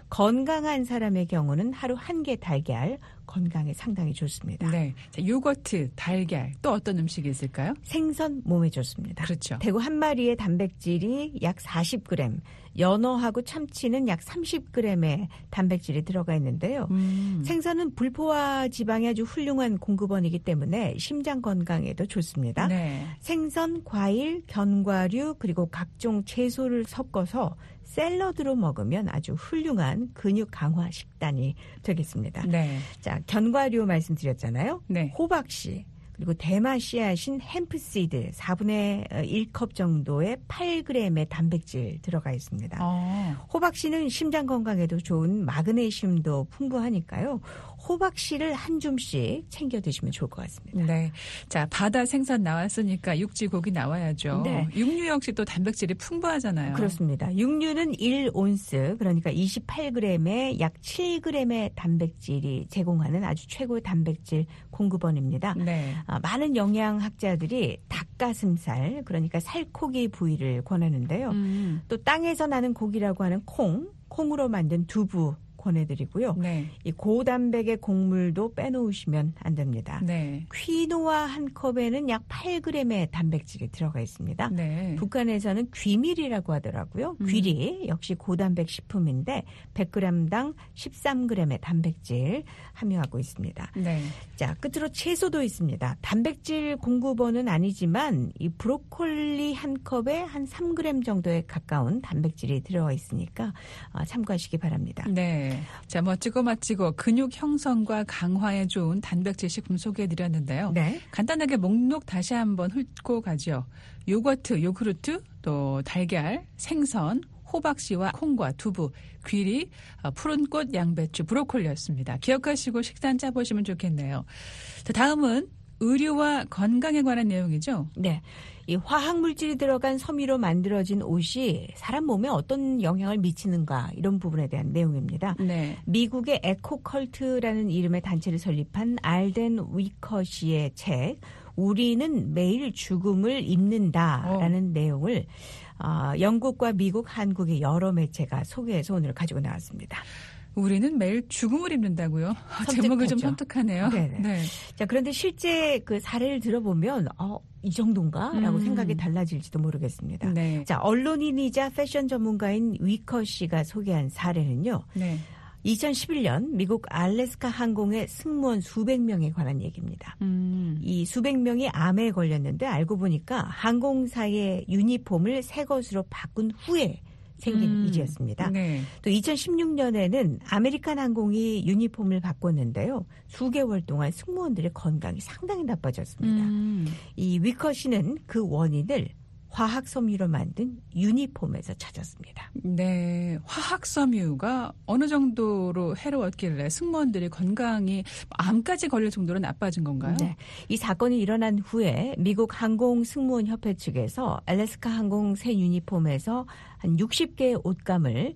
건강한 사람의 경우는 하루 한 개 달걀 건강에 상당히 좋습니다. 네. 자, 요거트, 달걀 또 어떤 음식이 있을까요? 생선 몸에 좋습니다. 그렇죠. 대구 한 마리의 단백질이 약 사십 그램, 연어하고 참치는 약 삼십 그램의 단백질이 들어가 있는데요. 음. 생선은 불포화 지방이 아주 훌륭한 공급원이기 때문에 심장 건강에도 좋습니다. 네. 생선, 과일, 견과류 그리고 각종 채소를 섞어서 샐러드로 먹으면 아주 훌륭한 근육 강화 식단이 되겠습니다. 네. 자, 견과류 말씀드렸잖아요. 네. 호박씨, 그리고 대마 씨앗인 햄프시드 사분의 일 컵 정도의 팔 그램의 단백질 들어가 있습니다. 어. 호박씨는 심장 건강에도 좋은 마그네슘도 풍부하니까요. 호박씨를 한 줌씩 챙겨 드시면 좋을 것 같습니다. 네. 자, 바다 생선 나왔으니까 육지 고기 나와야죠. 네. 육류 역시 또 단백질이 풍부하잖아요. 그렇습니다. 육류는 일 온스, 그러니까 이십팔 그램에 약 칠 그램의 단백질이 제공하는 아주 최고의 단백질 공급원입니다. 네. 아, 많은 영양학자들이 닭가슴살, 그러니까 살코기 부위를 권하는데요. 음. 또 땅에서 나는 고기라고 하는 콩, 콩으로 만든 두부 권해드리고요. 네. 이 고단백의 곡물도 빼놓으시면 안 됩니다. 네. 퀴노아 한 컵에는 약 팔 그램의 단백질이 들어가 있습니다. 네. 북한에서는 귀밀이라고 하더라고요. 음. 귀리 역시 고단백 식품인데 백 그램당 십삼 그램의 단백질 함유하고 있습니다. 네. 자, 끝으로 채소도 있습니다. 단백질 공급원은 아니지만 이 브로콜리 한 컵에 한 삼 그램 정도에 가까운 단백질이 들어가 있으니까 참고하시기 바랍니다. 네. 자, 멋지고 맛지고 근육 형성과 강화에 좋은 단백질 식품 소개해드렸는데요. 네. 간단하게 목록 다시 한번 훑고 가죠. 요거트, 요구르트, 또 달걀, 생선, 호박씨와 콩과 두부, 귀리, 푸른꽃, 양배추, 브로콜리였습니다. 기억하시고 식단 짜보시면 좋겠네요. 자, 다음은 의류와 건강에 관한 내용이죠? 네. 이 화학물질이 들어간 섬유로 만들어진 옷이 사람 몸에 어떤 영향을 미치는가 이런 부분에 대한 내용입니다. 네. 미국의 에코컬트라는 이름의 단체를 설립한 알덴 위커시의 책 우리는 매일 죽음을 입는다라는 어. 내용을 어, 영국과 미국, 한국의 여러 매체가 소개해서 오늘 가지고 나왔습니다. 우리는 매일 죽음을 입는다고요? 제목이 좀 섬뜩하네요. 네네. 네. 자, 그런데 실제 그 사례를 들어보면 어, 이 정도인가라고 음. 생각이 달라질지도 모르겠습니다. 네. 자, 언론인이자 패션 전문가인 위커 씨가 소개한 사례는요. 네. 이천십일 년 미국 알래스카 항공의 승무원 수백 명에 관한 얘기입니다. 음. 이 수백 명이 암에 걸렸는데 알고 보니까 항공사의 유니폼을 새 것으로 바꾼 후에 생긴 음. 일이었습니다. 네. 또 이천십육 년에는 아메리칸 항공이 유니폼을 바꿨는데요. 수개월 동안 승무원들의 건강이 상당히 나빠졌습니다. 음. 이 위커 씨는 그 원인을 화학섬유로 만든 유니폼에서 찾았습니다. 네, 화학섬유가 어느 정도로 해로웠길래 승무원들이 건강이 암까지 걸릴 정도로 나빠진 건가요? 네, 이 사건이 일어난 후에 미국 항공승무원협회 측에서 알래스카 항공 새 유니폼에서 한 육십 개의 옷감을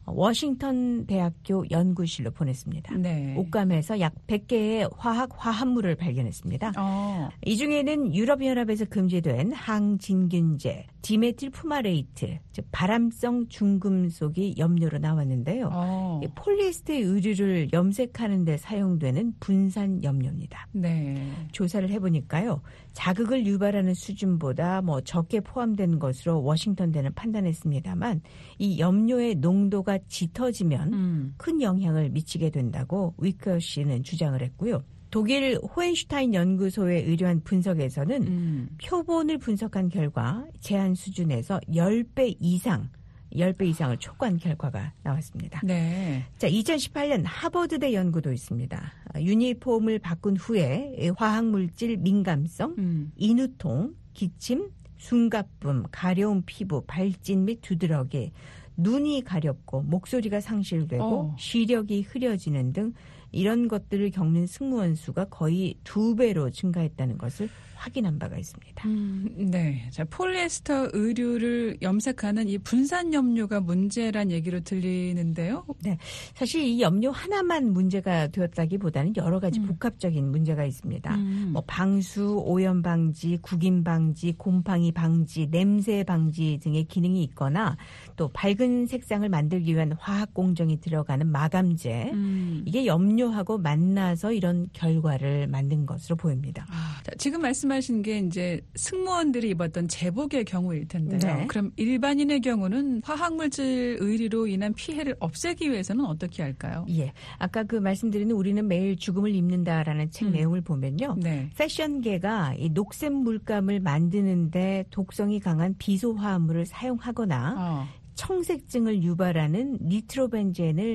워싱턴 대학교 연구실로 보냈습니다. 네. 옷감에서 약 백 개의 화학 화합물을 발견했습니다. 어. 이 중에는 유럽연합에서 금지된 항진균제, 디메틸 푸마레이트, 즉 발암성 중금속이 염료로 나왔는데요. 어. 폴리에스테 의류를 염색하는 데 사용되는 분산 염료입니다. 네. 조사를 해보니까요. 자극을 유발하는 수준보다 뭐 적게 포함된 것으로 워싱턴대는 판단했습니다만 이 염료의 농도가 짙어지면 음. 큰 영향을 미치게 된다고 위커 씨는 주장을 했고요. 독일 호헨슈타인 연구소의 의뢰한 분석에서는 음. 표본을 분석한 결과 제한 수준에서 십 배 이상 십 배 이상을 촉구한 결과가 나왔습니다. 네. 자, 이천십팔 년 하버드대 연구도 있습니다. 유니폼을 바꾼 후에 화학물질 민감성, 음. 인후통, 기침, 숨가쁨, 가려운 피부, 발진 및 두드러기, 눈이 가렵고 목소리가 상실되고 어. 시력이 흐려지는 등 이런 것들을 겪는 승무원 수가 거의 두 배로 증가했다는 것을 확인한 바가 있습니다. 음, 네. 자, 폴리에스터 의류를 염색하는 이 분산 염료가 문제란 얘기로 들리는데요. 네. 사실 이 염료 하나만 문제가 되었다기보다는 여러 가지 음. 복합적인 문제가 있습니다. 음. 뭐 방수, 오염 방지, 구김 방지, 곰팡이 방지, 냄새 방지 등의 기능이 있거나 또 밝은 색상을 만들기 위한 화학 공정이 들어가는 마감제. 음. 이게 염료하고 만나서 이런 결과를 만든 것으로 보입니다. 아, 자, 지금 말씀하신 게 이제 승무원들이 입었던 제복의 경우일 텐데요. 네. 그럼 일반인의 경우는 화학물질 의리로 인한 피해를 없애기 위해서는 어떻게 할까요? 예, 아까 그 말씀드리는 우리는 매일 죽음을 입는다라는 책 음. 내용을 보면요. 네. 패션계가 이 녹색 물감을 만드는데 독성이 강한 비소 화합물을 사용하거나 어. 청색증을 유발하는 니트로벤젠을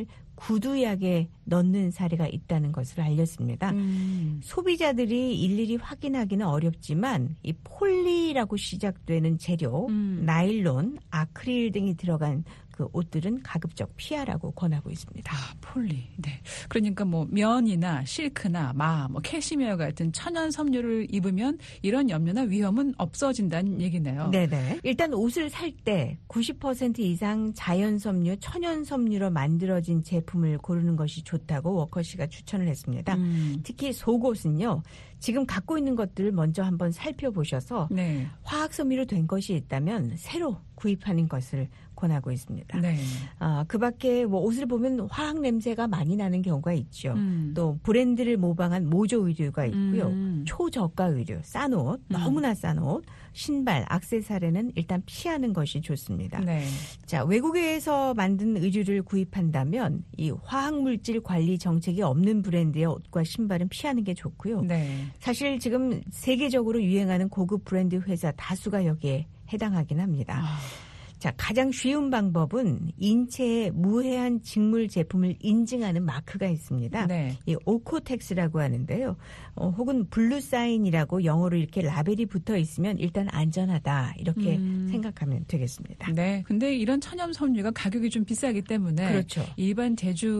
구두약에 넣는 사례가 있다는 것을 알렸습니다. 음. 소비자들이 일일이 확인하기는 어렵지만 이 폴리라고 시작되는 재료, 음. 나일론, 아크릴 등이 들어간 그 옷들은 가급적 피하라고 권하고 있습니다. 아, 폴리. 네. 그러니까 뭐 면이나 실크나 마, 뭐 캐시미어 같은 천연 섬유를 입으면 이런 염려나 위험은 없어진다는 얘기네요. 네네. 일단 옷을 살 때 구십 퍼센트 이상 자연 섬유, 천연 섬유로 만들어진 제품을 고르는 것이 좋다고 워커씨가 추천을 했습니다. 음. 특히 속옷은요. 지금 갖고 있는 것들을 먼저 한번 살펴보셔서 네. 화학 섬유로 된 것이 있다면 새로 구입하는 것을 권하고 있습니다. 네. 아, 그 밖에 뭐 옷을 보면 화학 냄새가 많이 나는 경우가 있죠. 음. 또 브랜드를 모방한 모조 의류가 있고요. 음. 초저가 의류, 싼 옷, 음. 너무나 싼 옷, 신발, 액세서리는 일단 피하는 것이 좋습니다. 네. 자, 외국에서 만든 의류를 구입한다면 이 화학물질 관리 정책이 없는 브랜드의 옷과 신발은 피하는 게 좋고요. 네. 사실 지금 세계적으로 유행하는 고급 브랜드 회사 다수가 여기에 해당하긴 합니다. 아. 자, 가장 쉬운 방법은 인체에 무해한 직물 제품을 인증하는 마크가 있습니다. 네. 이 오코텍스라고 하는데요. 어, 혹은 블루사인이라고 영어로 이렇게 라벨이 붙어 있으면 일단 안전하다 이렇게 음. 생각하면 되겠습니다. 네. 근데 이런 천연 섬유가 가격이 좀 비싸기 때문에 그렇죠. 일반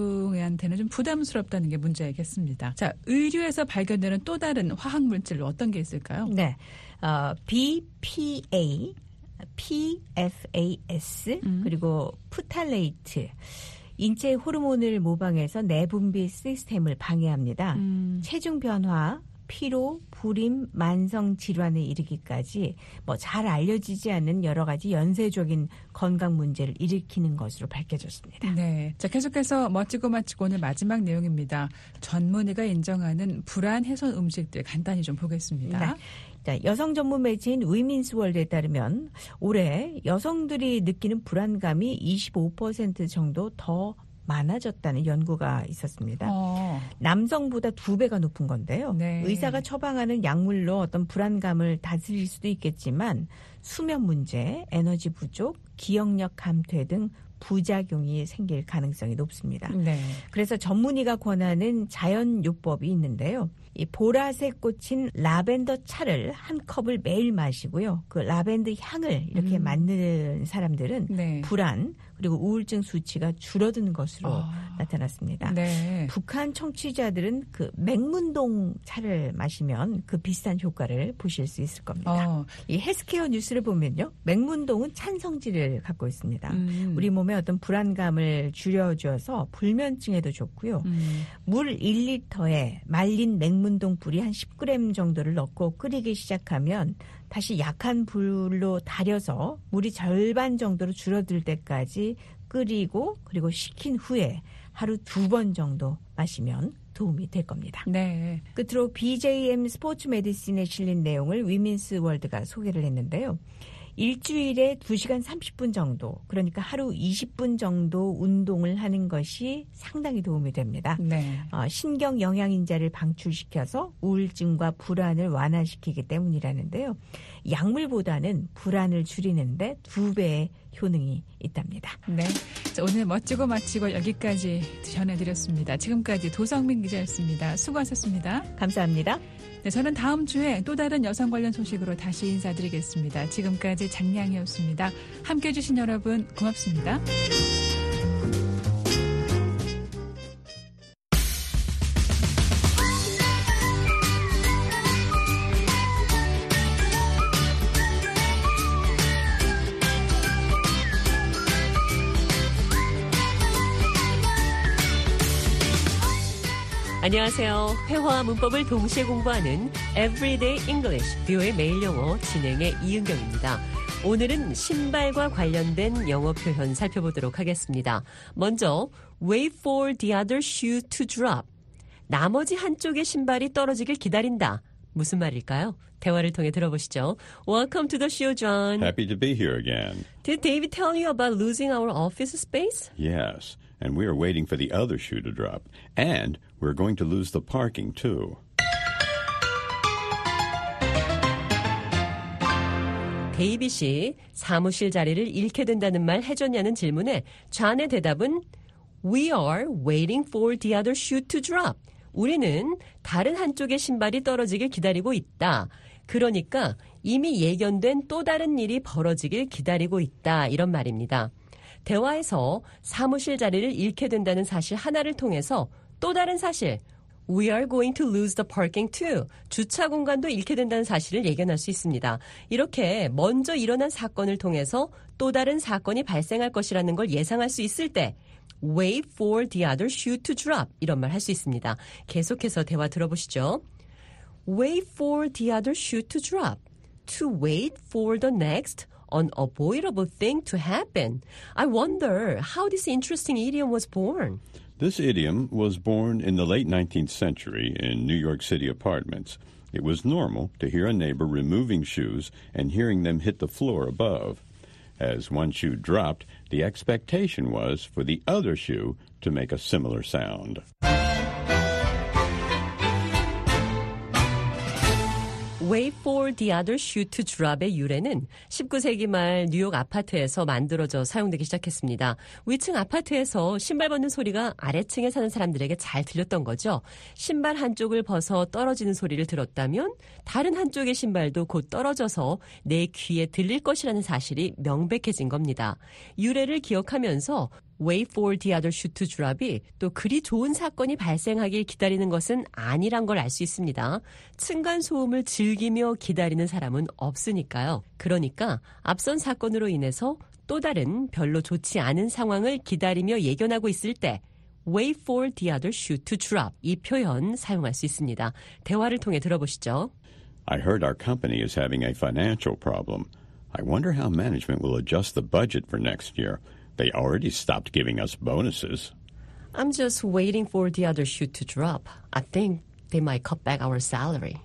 대중한테는 좀 부담스럽다는 게 문제겠습니다. 자, 의류에서 발견되는 또 다른 화학물질 어떤 게 있을까요? 네. 어, 비피에이 피에프에이에스 음. 그리고 프탈레이트 인체 호르몬을 모방해서 내분비 시스템을 방해합니다. 음. 체중 변화, 피로, 불임, 만성 질환에 이르기까지 뭐 잘 알려지지 않는 여러 가지 연쇄적인 건강 문제를 일으키는 것으로 밝혀졌습니다. 네, 자 계속해서 멋지고 마치고 오늘 마지막 내용입니다. 전문의가 인정하는 불안 해소 음식들 간단히 좀 보겠습니다. 네. 자, 여성 전문 매체인 위민스 월드에 따르면 올해 여성들이 느끼는 불안감이 이십오 퍼센트 정도 더 많아졌다는 연구가 있었습니다. 어. 남성보다 두 배가 높은 건데요. 네. 의사가 처방하는 약물로 어떤 불안감을 다스릴 수도 있겠지만 수면 문제, 에너지 부족, 기억력 감퇴 등 부작용이 생길 가능성이 높습니다. 네. 그래서 전문의가 권하는 자연요법이 있는데요. 이 보라색 꽃인 라벤더 차를 한 컵을 매일 마시고요. 그 라벤더 향을 이렇게 음. 맡는 사람들은 네. 불안 그리고 우울증 수치가 줄어드는 것으로 아. 나타났습니다. 네. 북한 청취자들은 그 맹문동 차를 마시면 그 비슷한 효과를 보실 수 있을 겁니다. 어. 이 헬스케어 뉴스를 보면요. 맹문동은 찬성질을 갖고 있습니다. 음. 우리 몸에 어떤 불안감을 줄여줘서 불면증에도 좋고요. 음. 물 일 리터에 말린 맹문동 뿌리 한 십 그램 정도를 넣고 끓이기 시작하면 다시 약한 불로 달여서 물이 절반 정도로 줄어들 때까지 끓이고 그리고 식힌 후에 하루 두 번 정도 마시면 도움이 될 겁니다. 네. 끝으로 비제이엠 스포츠 메디신에 실린 내용을 위민스 월드가 소개를 했는데요. 일주일에 두 시간 삼십 분 정도, 그러니까 하루 이십 분 정도 운동을 하는 것이 상당히 도움이 됩니다. 네. 어, 신경 영양인자를 방출시켜서 우울증과 불안을 완화시키기 때문이라는데요. 약물보다는 불안을 줄이는데 두 배의 효능이 있답니다. 네, 자, 오늘 멋지고 마치고 여기까지 전해드렸습니다. 지금까지 도성민 기자였습니다. 수고하셨습니다. 감사합니다. 네, 저는 다음 주에 또 다른 여성 관련 소식으로 다시 인사드리겠습니다. 지금까지 장량이었습니다. 함께해 주신 여러분 고맙습니다. 안녕하세요. 회화와 문법을 동시에 공부하는 Everyday English, 비오의 매일 영어 진행의 이은경입니다. 오늘은 신발과 관련된 영어 표현 살펴보도록 하겠습니다. 먼저 wait for the other shoe to drop. 나머지 한쪽의 신발이 떨어지길 기다린다. 무슨 말일까요? 대화를 통해 들어보시죠. Welcome to the show, John. Happy to be here again. Did David tell you about losing our office space? Yes, and we are waiting for the other shoe to drop. And we're going to lose the parking, too. 데이빗이 사무실 자리를 잃게 된다는 말 해줬냐는 질문에 존의 대답은 We are waiting for the other shoe to drop. 우리는 다른 한쪽의 신발이 떨어지길 기다리고 있다. 그러니까 이미 예견된 또 다른 일이 벌어지길 기다리고 있다. 이런 말입니다. 대화에서 사무실 자리를 잃게 된다는 사실 하나를 통해서 또 다른 사실 We are going to lose the parking too. 주차 공간도 잃게 된다는 사실을 예견할 수 있습니다. 이렇게 먼저 일어난 사건을 통해서 또 다른 사건이 발생할 것이라는 걸 예상할 수 있을 때 Wait for the other shoe to drop. 이런 말 할 수 있습니다. 계속해서 대화 들어보시죠. Wait for the other shoe to drop. To wait for the next unavoidable thing to happen. I wonder how this interesting idiom was born. This idiom was born in the late nineteenth century in New York City apartments. It was normal to hear a neighbor removing shoes and hearing them hit the floor above. As one shoe dropped, the expectation was for the other shoe to make a similar sound. Wait for the other shoe to drop의 유래는 십구 세기 말 뉴욕 아파트에서 만들어져 사용되기 시작했습니다. 위층 아파트에서 신발 벗는 소리가 아래층에 사는 사람들에게 잘 들렸던 거죠. 신발 한쪽을 벗어 떨어지는 소리를 들었다면 다른 한쪽의 신발도 곧 떨어져서 내 귀에 들릴 것이라는 사실이 명백해진 겁니다. 유래를 기억하면서 Wait for the other shoe to drop이 또 그리 좋은 사건이 발생하길 기다리는 것은 아니란 걸 알 수 있습니다. 층간소음을 즐기며 기다리는 사람은 없으니까요. 그러니까 앞선 사건으로 인해서 또 다른 별로 좋지 않은 상황을 기다리며 예견하고 있을 때 Wait for the other shoe to drop 이 표현 사용할 수 있습니다. 대화를 통해 들어보시죠. I heard our company is having a financial problem. I wonder how management will adjust the budget for next year. They already stopped giving us bonuses. I'm just waiting for the other shoe to drop. I think they might cut back our salary.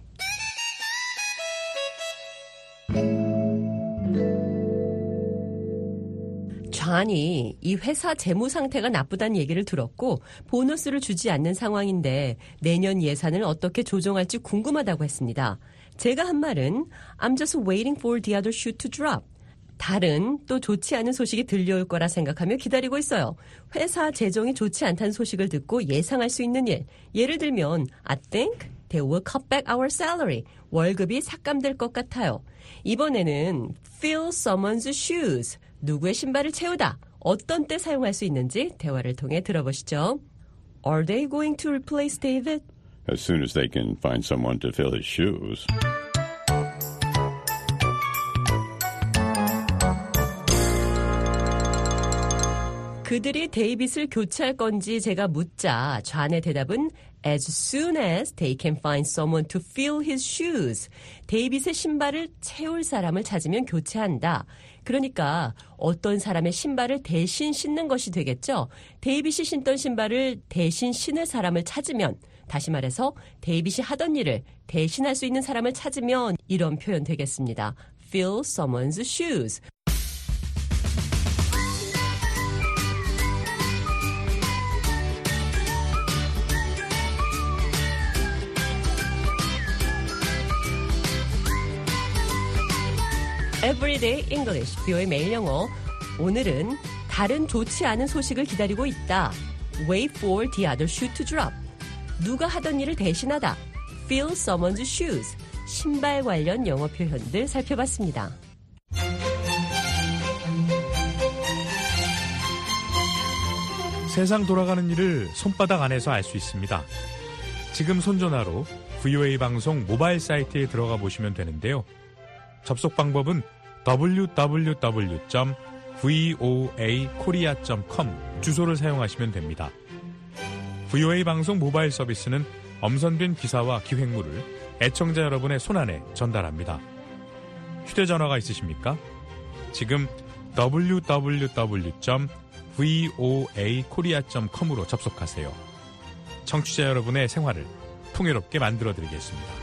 존이 이 회사 재무 상태가 나쁘다는 얘기를 들었고 보너스를 주지 않는 상황인데 내년 예산을 어떻게 조정할지 궁금하다고 했습니다. 제가 한 말은 I'm just waiting for the other shoe to drop. 다른 또 좋지 않은 소식이 들려올 거라 생각하며 기다리고 있어요. 회사 재정이 좋지 않다는 소식을 듣고 예상할 수 있는 일. 예를 들면 I think they will cut back our salary. 월급이 삭감될 것 같아요. 이번에는 fill someone's shoes. 누구의 신발을 채우다. 어떤 때 사용할 수 있는지 대화를 통해 들어보시죠. Are they going to replace David? As soon as they can find someone to fill his shoes. 그들이 데이빗을 교체할 건지 제가 묻자 존의 대답은 As soon as they can find someone to fill his shoes. 데이빗의 신발을 채울 사람을 찾으면 교체한다. 그러니까 어떤 사람의 신발을 대신 신는 것이 되겠죠. 데이빗이 신던 신발을 대신 신을 사람을 찾으면 다시 말해서 데이빗이 하던 일을 대신할 수 있는 사람을 찾으면 이런 표현 되겠습니다. Fill someone's shoes. Everyday English, 비오의 매일 영어. 오늘은 다른 좋지 않은 소식을 기다리고 있다. Wait for the other shoe to drop. 누가 하던 일을 대신하다. Fill someone's shoes. 신발 관련 영어 표현들 살펴봤습니다. 세상 돌아가는 일을 손바닥 안에서 알 수 있습니다. 지금 손전화로 브이오에이 방송 모바일 사이트에 들어가 보시면 되는데요. 접속 방법은 더블유 더블유 더블유 점 브이오에이 코리아 점 컴 주소를 사용하시면 됩니다. 브이오에이 방송 모바일 서비스는 엄선된 기사와 기획물을 애청자 여러분의 손안에 전달합니다. 휴대전화가 있으십니까? 지금 더블유 더블유 더블유 점 브이오에이 코리아 점 컴으로 접속하세요. 청취자 여러분의 생활을 풍요롭게 만들어드리겠습니다.